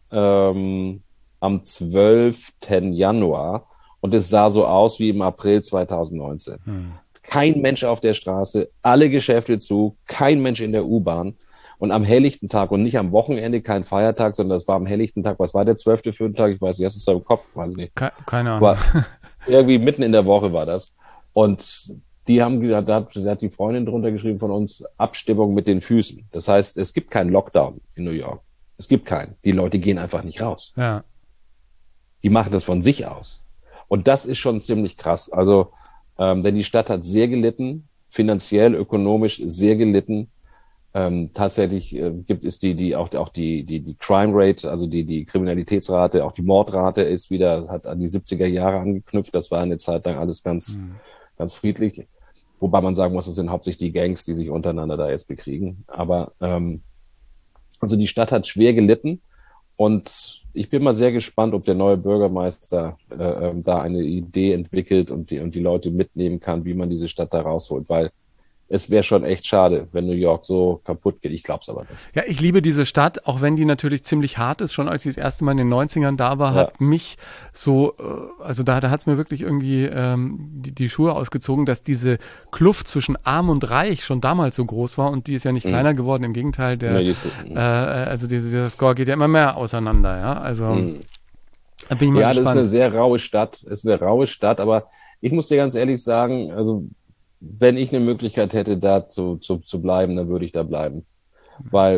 ähm, am zwölften Januar. Und es sah so aus wie im April zweitausendneunzehn. Kein Mensch auf der Straße, alle Geschäfte zu, kein Mensch in der U-Bahn. Und am helllichten Tag und nicht am Wochenende, kein Feiertag, sondern das war am helllichten Tag. Was war der zwölfte für ein Tag? Ich weiß nicht, hast du es da im Kopf? Weiß ich nicht. Ke keine Ahnung. Aber irgendwie mitten in der Woche war das. Und die haben, da hat, da hat die Freundin drunter geschrieben von uns, Abstimmung mit den Füßen. Das heißt, es gibt keinen Lockdown in New York. Es gibt keinen. Die Leute gehen einfach nicht raus. Ja. Die machen das von sich aus. Und das ist schon ziemlich krass. Also, ähm, denn die Stadt hat sehr gelitten, finanziell, ökonomisch sehr gelitten. Ähm, tatsächlich äh, gibt es die, die auch, auch die, die, die Crime Rate, also die, die Kriminalitätsrate, auch die Mordrate ist wieder, hat an die siebziger Jahre angeknüpft. Das war eine Zeit lang alles ganz, Mhm. ganz friedlich. Wobei man sagen muss, es sind hauptsächlich die Gangs, die sich untereinander da jetzt bekriegen. Aber ähm, also die Stadt hat schwer gelitten. Und ich bin mal sehr gespannt, ob der neue Bürgermeister äh, ähm, da eine Idee entwickelt und die, und die Leute mitnehmen kann, wie man diese Stadt da rausholt. Weil es wäre schon echt schade, wenn New York so kaputt geht. Ich glaube es aber nicht. Ja, ich liebe diese Stadt, auch wenn die natürlich ziemlich hart ist. Schon als ich das erste Mal in den neunzigern da war, Ja. hat mich so, äh, also da, da hat es mir wirklich irgendwie ähm, die, die Schuhe ausgezogen, dass diese Kluft zwischen Arm und Reich schon damals so groß war und die ist ja nicht Mhm. kleiner geworden. Im Gegenteil, der, Nee, die ist gut. äh, also diese, dieser Score geht ja immer mehr auseinander. Ja, also Mhm. da bin ich mal Ja, das ist gespannt. eine sehr raue Stadt. Es ist eine raue Stadt, aber ich muss dir ganz ehrlich sagen, also wenn ich eine Möglichkeit hätte, da zu, zu, zu bleiben, dann würde ich da bleiben. Weil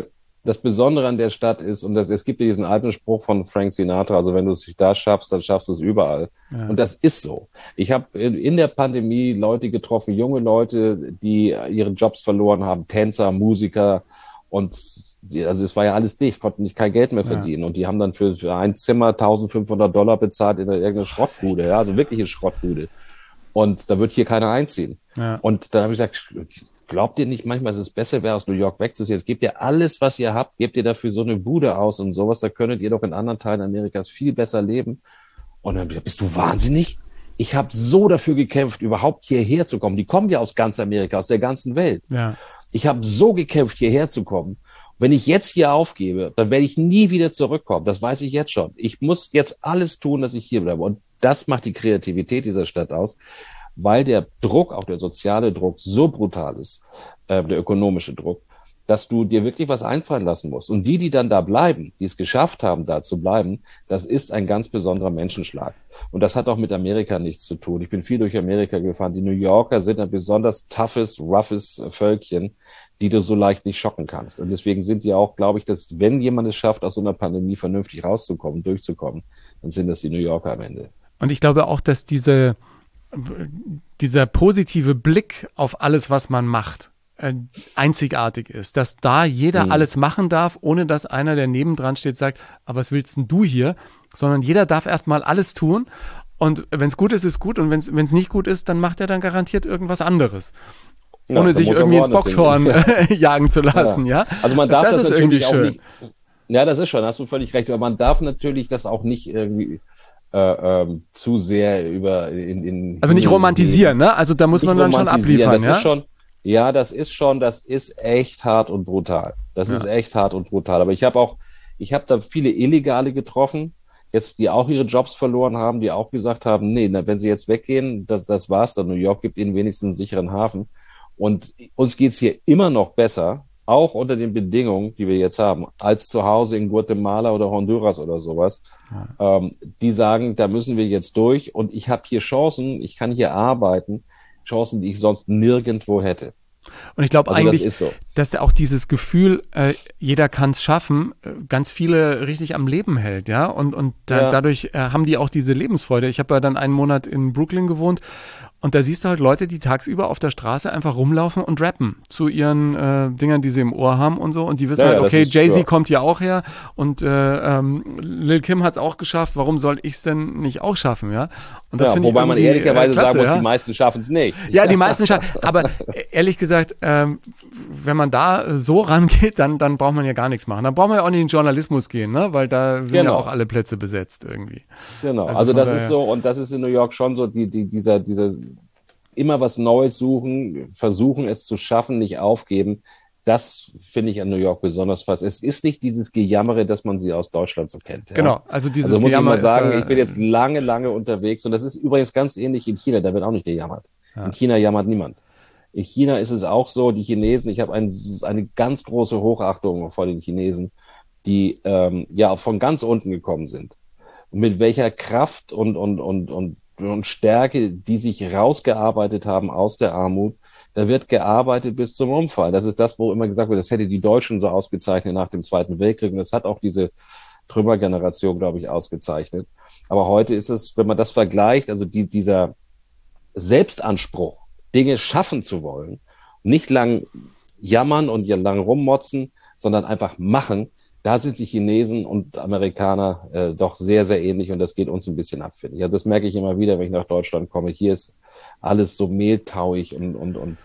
das Besondere an der Stadt ist, und das, es gibt ja diesen alten Spruch von Frank Sinatra, also wenn du es da schaffst, dann schaffst du es überall. Ja. Und das ist so. Ich habe in, in der Pandemie Leute getroffen, junge Leute, die ihre Jobs verloren haben, Tänzer, Musiker, und also es war ja alles dicht, konnten nicht kein Geld mehr verdienen. Ja. Und die haben dann für, für ein Zimmer eintausendfünfhundert Dollar bezahlt in irgendeiner Schrottbude, ja, also wirkliche Schrottbude. Und da wird hier keiner einziehen. Ja. Und da habe ich gesagt, glaubt ihr nicht manchmal, dass es besser wäre, aus New York wegzuziehen? Jetzt gebt ihr alles, was ihr habt, gebt ihr dafür so eine Bude aus und sowas, da könntet ihr doch in anderen Teilen Amerikas viel besser leben. Und dann habe ich gesagt, bist du wahnsinnig? Ich habe so dafür gekämpft, überhaupt hierher zu kommen. Die kommen ja aus ganz Amerika, aus der ganzen Welt. Ja. Ich habe so gekämpft, hierher zu kommen. Wenn ich jetzt hier aufgebe, dann werde ich nie wieder zurückkommen. Das weiß ich jetzt schon. Ich muss jetzt alles tun, dass ich hier bleibe. Und das macht die Kreativität dieser Stadt aus, weil der Druck, auch der soziale Druck, so brutal ist, äh, der ökonomische Druck, dass du dir wirklich was einfallen lassen musst. Und die, die dann da bleiben, die es geschafft haben, da zu bleiben, das ist ein ganz besonderer Menschenschlag. Und das hat auch mit Amerika nichts zu tun. Ich bin viel durch Amerika gefahren. Die New Yorker sind ein besonders toughes, roughes Völkchen, die du so leicht nicht schocken kannst. Und deswegen sind die auch, glaube ich, dass wenn jemand es schafft, aus so einer Pandemie vernünftig rauszukommen, durchzukommen, dann sind das die New Yorker am Ende. Und ich glaube auch, dass diese, dieser positive Blick auf alles, was man macht, einzigartig ist, dass da jeder mhm. alles machen darf, ohne dass einer, der nebendran steht, sagt, aber was willst denn du hier? Sondern jeder darf erstmal alles tun und wenn es gut ist, ist gut und wenn es nicht gut ist, dann macht er dann garantiert irgendwas anderes. Ja, ohne sich irgendwie ins Boxhorn jagen zu lassen, ja. ja? Also man darf das, das natürlich auch nicht, ja, das ist schon, hast du völlig recht, aber man darf natürlich das auch nicht irgendwie Äh, ähm, zu sehr über in, in also nicht romantisieren, ne? Also da muss man dann schon abliefern, das ja? Ist schon, ja, das ist schon, das ist echt hart und brutal. Das ja. ist echt hart und brutal. Aber ich habe auch, ich habe da viele Illegale getroffen, jetzt die auch ihre Jobs verloren haben, die auch gesagt haben, nee, na, wenn sie jetzt weggehen, das, das war's dann. New York gibt ihnen wenigstens einen sicheren Hafen. Und uns geht's hier immer noch besser, auch unter den Bedingungen, die wir jetzt haben, als zu Hause in Guatemala oder Honduras oder sowas. Ja. Ähm, die sagen, da müssen wir jetzt durch und ich habe hier Chancen, ich kann hier arbeiten, Chancen, die ich sonst nirgendwo hätte. Und ich glaube also eigentlich, das ist so. dass auch dieses Gefühl, äh, jeder kann es schaffen, äh, ganz viele richtig am Leben hält, ja. Und, und da, ja. dadurch äh, haben die auch diese Lebensfreude. Ich habe ja dann einen Monat in Brooklyn gewohnt. Und da siehst du halt Leute, die tagsüber auf der Straße einfach rumlaufen und rappen zu ihren äh, Dingern, die sie im Ohr haben und so. Und die wissen ja, halt, ja, okay, Jay-Z ja. kommt hier auch her und äh, ähm, Lil Kim hat es auch geschafft. Warum soll ich es denn nicht auch schaffen, ja? Und das ja, finde ich wobei man ehrlicherweise äh, klasse, sagen muss, ja? die meisten schaffen es nicht. Ja, die meisten schaffen aber ehrlich gesagt, ähm, wenn man da so rangeht, dann, dann braucht man ja gar nichts machen. Dann braucht man ja auch nicht in den Journalismus gehen, ne? Weil da sind genau. ja auch alle Plätze besetzt irgendwie. Genau, also, also das ist so, und das ist in New York schon so, die, die, dieser, dieser immer was Neues suchen, versuchen es zu schaffen, nicht aufgeben. Das finde ich an New York besonders fast. Es ist nicht dieses Gejammere, das man sie aus Deutschland so kennt. Ja? Genau, also dieses also muss Gejammer ich mal sagen, ist, äh, ich bin jetzt lange, lange unterwegs und das ist übrigens ganz ähnlich in China, da wird auch nicht gejammert. Ja. In China jammert niemand. In China ist es auch so, die Chinesen, ich habe ein, eine ganz große Hochachtung vor den Chinesen, die ähm, ja von ganz unten gekommen sind. Und mit welcher Kraft und, und, und, und und Stärke, die sich rausgearbeitet haben aus der Armut. Da wird gearbeitet bis zum Umfall. Das ist das, wo immer gesagt wird, das hätte die Deutschen so ausgezeichnet nach dem Zweiten Weltkrieg. Und das hat auch diese Trümmergeneration, glaube ich, ausgezeichnet. Aber heute ist es, wenn man das vergleicht, also die, dieser Selbstanspruch, Dinge schaffen zu wollen, nicht lang jammern und lang rummotzen, sondern einfach machen, da sind die Chinesen und Amerikaner äh, doch sehr, sehr ähnlich und das geht uns ein bisschen ab, finde ich. Also das merke ich immer wieder, wenn ich nach Deutschland komme. Hier ist alles so mehltauig und, und, und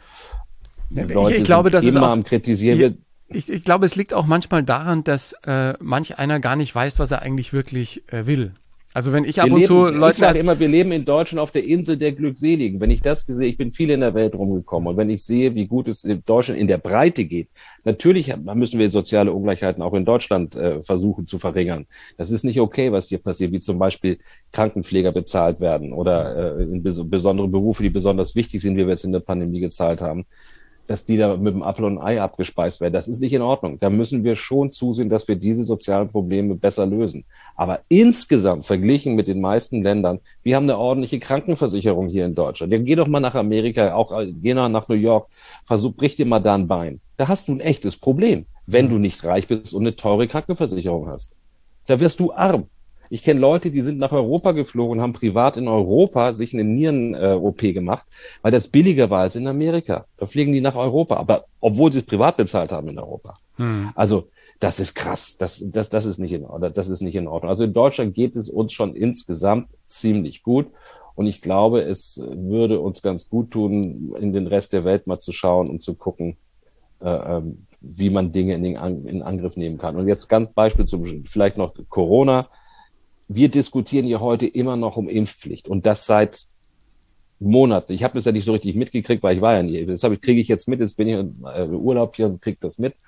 ja, Leute ich, ich glaube, sind das immer ist auch, am Kritisieren. Ich, ich glaube, es liegt auch manchmal daran, dass äh, manch einer gar nicht weiß, was er eigentlich wirklich äh, will. Also wenn ich ab wir und leben, zu Leute... Ich sage immer, wir leben in Deutschland auf der Insel der Glückseligen. Wenn ich das gesehen, ich bin viel in der Welt rumgekommen und wenn ich sehe, wie gut es in Deutschland in der Breite geht, natürlich müssen wir soziale Ungleichheiten auch in Deutschland äh, versuchen zu verringern. Das ist nicht okay, was hier passiert, wie zum Beispiel Krankenpfleger bezahlt werden oder äh, in bes- besondere Berufe, die besonders wichtig sind, wie wir es in der Pandemie gezahlt haben, dass die da mit dem Apfel und Ei abgespeist werden. Das ist nicht in Ordnung. Da müssen wir schon zusehen, dass wir diese sozialen Probleme besser lösen. Aber insgesamt, verglichen mit den meisten Ländern, wir haben eine ordentliche Krankenversicherung hier in Deutschland. Ja, geh doch mal nach Amerika, auch geh nach New York, versuch, brich dir mal da ein Bein. Da hast du ein echtes Problem. wenn du nicht reich bist und eine teure Krankenversicherung hast. Da wirst du arm. Ich kenne Leute, die sind nach Europa geflogen und haben privat in Europa sich eine Nieren-O P gemacht, weil das billiger war als in Amerika. Da fliegen die nach Europa, aber obwohl sie es privat bezahlt haben in Europa. Hm. Also das ist krass. Das, das, das ist nicht in Ordnung. Das ist nicht in Ordnung. Also in Deutschland geht es uns schon insgesamt ziemlich gut. Und ich glaube, es würde uns ganz gut tun, in den Rest der Welt mal zu schauen und zu gucken, äh, wie man Dinge in, den An- in Angriff nehmen kann. Und jetzt ganz Beispiel zum vielleicht noch Corona. Wir diskutieren ja heute immer noch um Impfpflicht und das seit Monaten. Ich habe das ja nicht so richtig mitgekriegt, weil ich war ja nie. Deshalb kriege ich jetzt mit, jetzt bin ich im Urlaub hier und kriege das mit.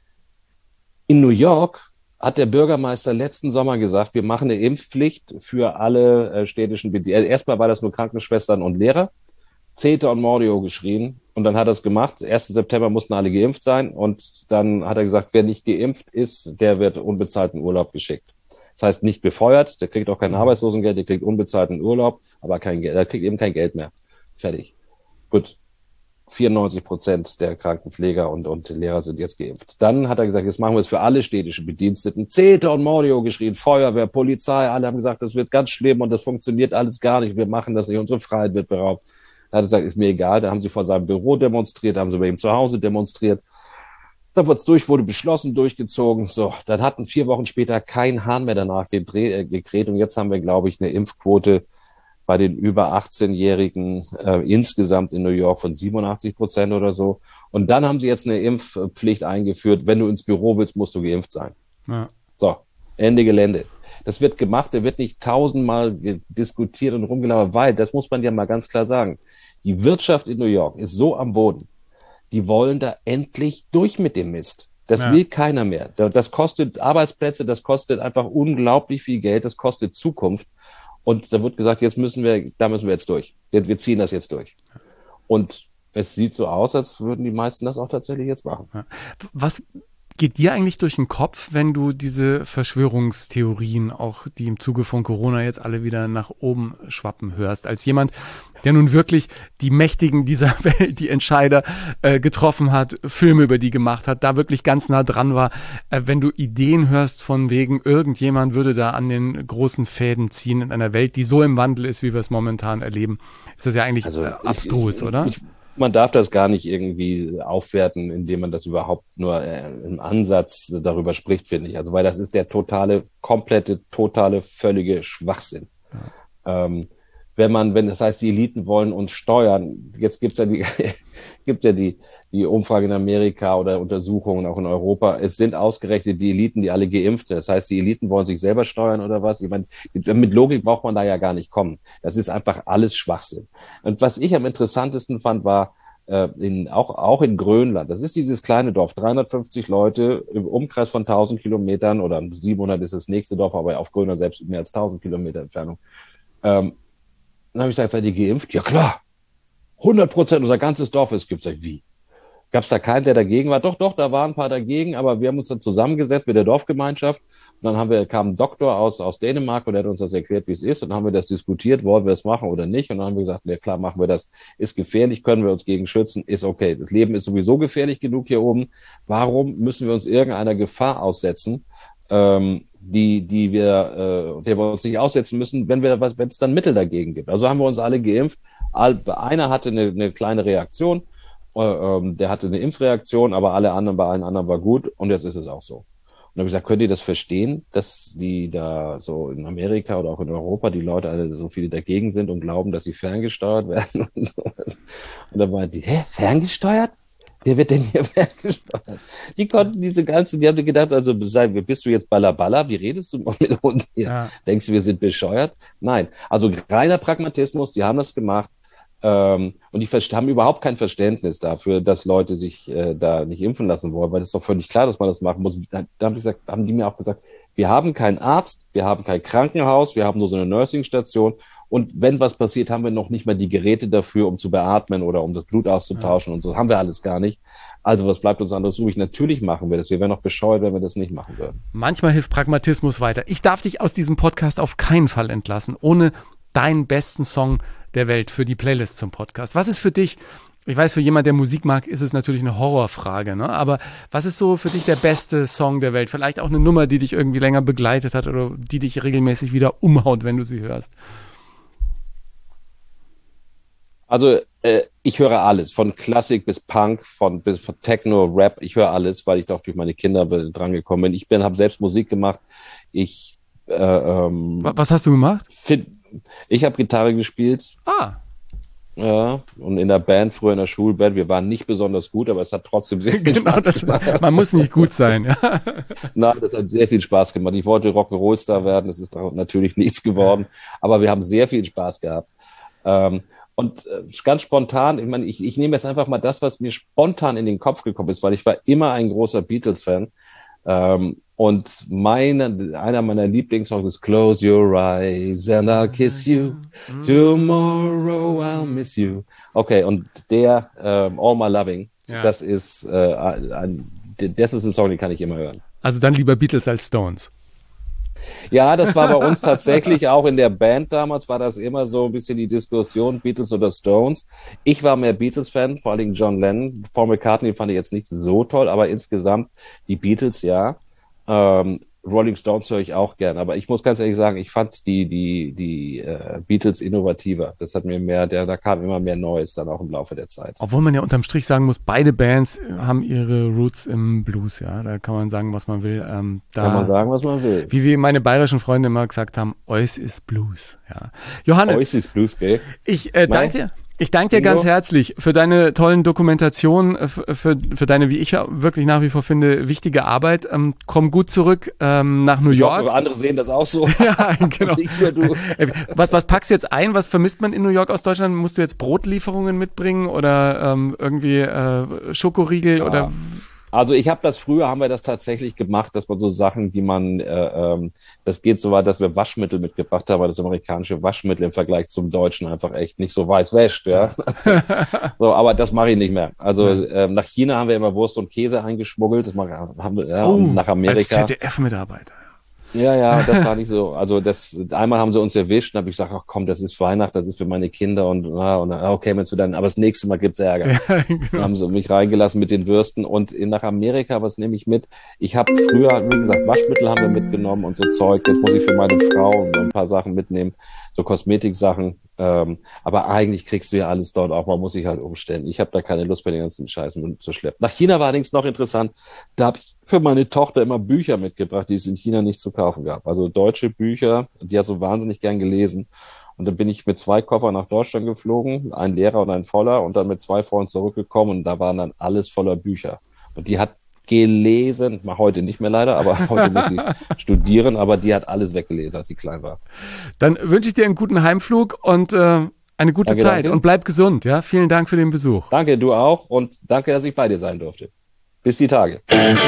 In New York hat der Bürgermeister letzten Sommer gesagt, wir machen eine Impfpflicht für alle äh, städtischen Bediensteten. Erstmal war das nur Krankenschwestern und Lehrer. Zeter und Mordio geschrien und dann hat er es gemacht. ersten September mussten alle geimpft sein und dann hat er gesagt, wer nicht geimpft ist, der wird unbezahlten Urlaub geschickt. Das heißt, nicht befeuert, der kriegt auch kein Arbeitslosengeld, der kriegt unbezahlten Urlaub, aber kein Geld, der kriegt eben kein Geld mehr. Fertig. Gut. vierundneunzig Prozent der Krankenpfleger und, und Lehrer sind jetzt geimpft. Dann hat er gesagt, jetzt machen wir es für alle städtischen Bediensteten. Zeter und Mordio geschrien, Feuerwehr, Polizei, alle haben gesagt, das wird ganz schlimm und das funktioniert alles gar nicht. Wir machen das nicht, unsere Freiheit wird beraubt. Da hat er gesagt, ist mir egal. Da haben sie vor seinem Büro demonstriert, da haben sie bei ihm zu Hause demonstriert. Dann wurde es durch, wurde beschlossen, durchgezogen. So, dann hatten vier Wochen später kein Hahn mehr danach gekräht. Und jetzt haben wir, glaube ich, eine Impfquote bei den über achtzehn-Jährigen äh, insgesamt in New York von siebenundachtzig Prozent oder so. Und dann haben sie jetzt eine Impfpflicht eingeführt. Wenn du ins Büro willst, musst du geimpft sein. Ja. So, Ende Gelände. Das wird gemacht, da wird nicht tausendmal diskutiert und rumgelabert, weil, das muss man ja mal ganz klar sagen, die Wirtschaft in New York ist so am Boden. Die wollen da endlich durch mit dem Mist. Das ja. will keiner mehr. Das kostet Arbeitsplätze, das kostet einfach unglaublich viel Geld, das kostet Zukunft. Und da wird gesagt, jetzt müssen wir, da müssen wir jetzt durch. Wir, wir ziehen das jetzt durch. Und es sieht so aus, als würden die meisten das auch tatsächlich jetzt machen. Was geht dir eigentlich durch den Kopf, wenn du diese Verschwörungstheorien, auch die im Zuge von Corona jetzt alle wieder nach oben schwappen hörst, als jemand, der nun wirklich die Mächtigen dieser Welt, die Entscheider äh, getroffen hat, Filme über die gemacht hat, da wirklich ganz nah dran war, äh, wenn du Ideen hörst von wegen, irgendjemand würde da an den großen Fäden ziehen in einer Welt, die so im Wandel ist, wie wir es momentan erleben, ist das ja eigentlich also, äh, abstrus, ich, ich, oder? Ich, Man darf das gar nicht irgendwie aufwerten, indem man das überhaupt nur äh, im Ansatz darüber spricht, finde ich. Also, weil das ist der totale, komplette, totale, völlige Schwachsinn. Ja. Ähm, wenn man, wenn das heißt, die Eliten wollen uns steuern, jetzt gibt's ja die, gibt ja die, die Umfrage in Amerika oder Untersuchungen auch in Europa. Es sind ausgerechnet die Eliten, die alle geimpft sind. Das heißt, die Eliten wollen sich selber steuern oder was? Ich meine, mit Logik braucht man da ja gar nicht kommen. Das ist einfach alles Schwachsinn. Und was ich am interessantesten fand, war, äh, in, auch, auch in Grönland. Das ist dieses kleine Dorf, dreihundertfünfzig Leute im Umkreis von tausend Kilometern oder siebenhundert ist das nächste Dorf, aber auf Grönland selbst mehr als tausend Kilometer Entfernung. Ähm, Dann habe ich gesagt, seid ihr geimpft? Ja klar, hundert Prozent, unser ganzes Dorf ist geimpft. Wie? Gab es da keinen, der dagegen war? Doch, doch, da waren ein paar dagegen, aber wir haben uns dann zusammengesetzt mit der Dorfgemeinschaft und dann haben wir, kam ein Doktor aus, aus Dänemark und der hat uns das erklärt, wie es ist und dann haben wir das diskutiert, wollen wir es machen oder nicht und dann haben wir gesagt, ja klar, machen wir das, ist gefährlich, können wir uns gegen schützen, ist okay. Das Leben ist sowieso gefährlich genug hier oben, warum müssen wir uns irgendeiner Gefahr aussetzen, ähm, die, die wir, äh, der wir uns nicht aussetzen müssen, wenn wir was, wenn es dann Mittel dagegen gibt. Also haben wir uns alle geimpft. Einer hatte eine, eine kleine Reaktion, äh, ähm, der hatte eine Impfreaktion, aber alle anderen, bei allen anderen war gut und jetzt ist es auch so. Und dann habe ich gesagt, könnt ihr das verstehen, dass die da so in Amerika oder auch in Europa die Leute alle so viele dagegen sind und glauben, dass sie ferngesteuert werden und sowas. Und dann waren die, hä, ferngesteuert? Wer wird denn hier ferngesteuert? Die konnten diese ganzen, die haben gedacht, also bist du jetzt Ballaballa? Wie redest du mit uns hier? Ja. Denkst du, wir sind bescheuert? Nein. Also reiner Pragmatismus, die haben das gemacht ähm, und die haben überhaupt kein Verständnis dafür, dass Leute sich äh, da nicht impfen lassen wollen, weil es ist doch völlig klar, dass man das machen muss. Da, da haben, die gesagt, haben die mir auch gesagt, wir haben keinen Arzt, wir haben kein Krankenhaus, wir haben nur so eine Nursing-Station. Und wenn was passiert, haben wir noch nicht mal die Geräte dafür, um zu beatmen oder um das Blut auszutauschen ja. und so. Haben wir alles gar nicht. Also was bleibt uns anderes übrig? Natürlich machen wir das. Wir wären noch bescheuert, wenn wir das nicht machen würden. Manchmal hilft Pragmatismus weiter. Ich darf dich aus diesem Podcast auf keinen Fall entlassen, ohne deinen besten Song der Welt für die Playlist zum Podcast. Was ist für dich Ich weiß, für jemand, der Musik mag, ist es natürlich eine Horrorfrage, ne? Aber was ist so für dich der beste Song der Welt? Vielleicht auch eine Nummer, die dich irgendwie länger begleitet hat oder die dich regelmäßig wieder umhaut, wenn du sie hörst. Also äh, ich höre alles, von Klassik bis Punk, von, bis von Techno, Rap. Ich höre alles, weil ich doch durch meine Kinder dran gekommen bin. Ich bin, habe selbst Musik gemacht. Ich äh, ähm, Was hast du gemacht? Find, ich habe Gitarre gespielt. Ah. Ja, und in der Band, früher in der Schulband, wir waren nicht besonders gut, aber es hat trotzdem sehr viel Genau, Spaß das, gemacht. Man muss nicht gut sein. Ja. Nein, das hat sehr viel Spaß gemacht. Ich wollte Rock'n'Roll-Star werden, das ist natürlich nichts geworden, aber wir haben sehr viel Spaß gehabt. Ähm, und äh, ganz spontan, ich meine, ich, ich nehme jetzt einfach mal das, was mir spontan in den Kopf gekommen ist, weil ich war immer ein großer Beatles-Fan. Ähm, und meine, einer meiner Lieblingssongs ist Close Your Eyes and I'll Kiss You. Tomorrow I'll Miss You. Okay, und der ähm, All My Loving, ja. das ist äh, ein, das ist ein Song, den kann ich immer hören. Also dann lieber Beatles als Stones. Ja, das war bei uns tatsächlich auch in der Band damals, war das immer so ein bisschen die Diskussion, Beatles oder Stones. Ich war mehr Beatles-Fan, vor allen Dingen John Lennon. Paul McCartney fand ich jetzt nicht so toll, aber insgesamt die Beatles, ja. Ähm, Rolling Stones höre ich auch gern, aber ich muss ganz ehrlich sagen, ich fand die die die äh, Beatles innovativer. Das hat mir mehr, der, da kam immer mehr Neues dann auch im Laufe der Zeit. Obwohl man ja unterm Strich sagen muss, beide Bands haben ihre Roots im Blues, ja. Da kann man sagen, was man will. Ähm, da, kann man sagen, was man will. Wie wir meine bayerischen Freunde immer gesagt haben, Ois ist Blues, ja. Johannes. Ois ist Blues, gell? Ich äh, danke dir. Ich danke dir ganz herzlich für deine tollen Dokumentationen, für, für, für deine, wie ich wirklich nach wie vor finde, wichtige Arbeit. Ähm, komm gut zurück ähm, nach New York. Ich hoffe, andere sehen das auch so. Ja, genau. Nicht nur du. Was, was packst du jetzt ein? Was vermisst man in New York aus Deutschland? Musst du jetzt Brotlieferungen mitbringen oder ähm, irgendwie äh, Schokoriegel ja. oder... Also ich habe das früher, haben wir das tatsächlich gemacht, dass man so Sachen, die man, äh, ähm, das geht so weit, dass wir Waschmittel mitgebracht haben, weil das amerikanische Waschmittel im Vergleich zum deutschen einfach echt nicht so weiß wäscht, ja. So, aber das mache ich nicht mehr. Also ja. ähm, nach China haben wir immer Wurst und Käse eingeschmuggelt, das haben wir, ja, oh, und nach Amerika. Als Z D F-Mitarbeiter. Ja, ja, das war nicht so. Also das einmal haben sie uns erwischt und habe ich gesagt, ach komm, das ist Weihnachten, das ist für meine Kinder und, na, und okay, wenn es dann, aber das nächste Mal gibt's Ärger. Ja, genau. Dann haben sie mich reingelassen mit den Würsten und in, nach Amerika, was nehme ich mit? Ich habe früher, wie gesagt, Waschmittel haben wir mitgenommen und so Zeug. Jetzt muss ich für meine Frau ein paar Sachen mitnehmen, so Kosmetiksachen. Ähm, aber eigentlich kriegst du ja alles dort auch. Man muss sich halt umstellen. Ich habe da keine Lust bei den ganzen Scheißen zu schleppen. Nach China war allerdings noch interessant. Da habe ich für meine Tochter immer Bücher mitgebracht, die es in China nicht zu kaufen gab. Also deutsche Bücher, die hat so wahnsinnig gern gelesen. Und dann bin ich mit zwei Koffern nach Deutschland geflogen, ein leerer und ein voller, und dann mit zwei Freunden zurückgekommen und da waren dann alles voller Bücher. Und die hat gelesen, mal heute nicht mehr leider, aber heute muss sie studieren, aber die hat alles weggelesen, als sie klein war. Dann wünsche ich dir einen guten Heimflug und äh, eine gute danke, Zeit danke. Und bleib gesund. Ja, vielen Dank für den Besuch. Danke, du auch, und danke, dass ich bei dir sein durfte. Bis die Tage.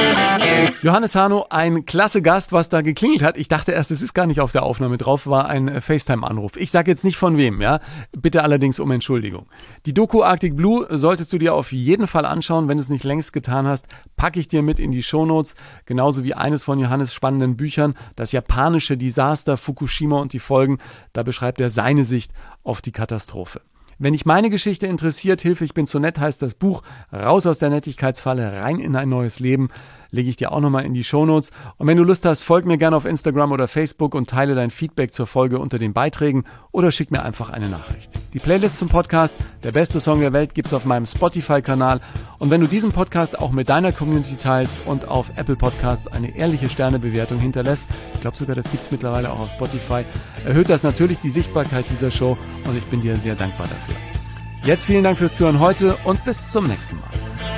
Johannes Harno, ein klasse Gast, was da geklingelt hat. Ich dachte erst, es ist gar nicht auf der Aufnahme drauf, war ein FaceTime-Anruf. Ich sage jetzt nicht von wem, ja. Bitte allerdings um Entschuldigung. Die Doku Arctic Blue solltest du dir auf jeden Fall anschauen, wenn du es nicht längst getan hast. Packe ich dir mit in die Shownotes, genauso wie eines von Johannes spannenden Büchern, das japanische Desaster Fukushima und die Folgen. Da beschreibt er seine Sicht auf die Katastrophe. Wenn dich meine Geschichte interessiert, Hilfe, ich bin zu nett, heißt das Buch. Raus aus der Nettigkeitsfalle, rein in ein neues Leben. Lege ich dir auch nochmal in die Shownotes. Und wenn du Lust hast, folg mir gerne auf Instagram oder Facebook und teile dein Feedback zur Folge unter den Beiträgen oder schick mir einfach eine Nachricht. Die Playlist zum Podcast, der beste Song der Welt, gibt's auf meinem Spotify-Kanal. Und wenn du diesen Podcast auch mit deiner Community teilst und auf Apple Podcasts eine ehrliche Sternebewertung hinterlässt, ich glaube sogar, das gibt's mittlerweile auch auf Spotify, erhöht das natürlich die Sichtbarkeit dieser Show und ich bin dir sehr dankbar dafür. Jetzt vielen Dank fürs Zuhören heute und bis zum nächsten Mal.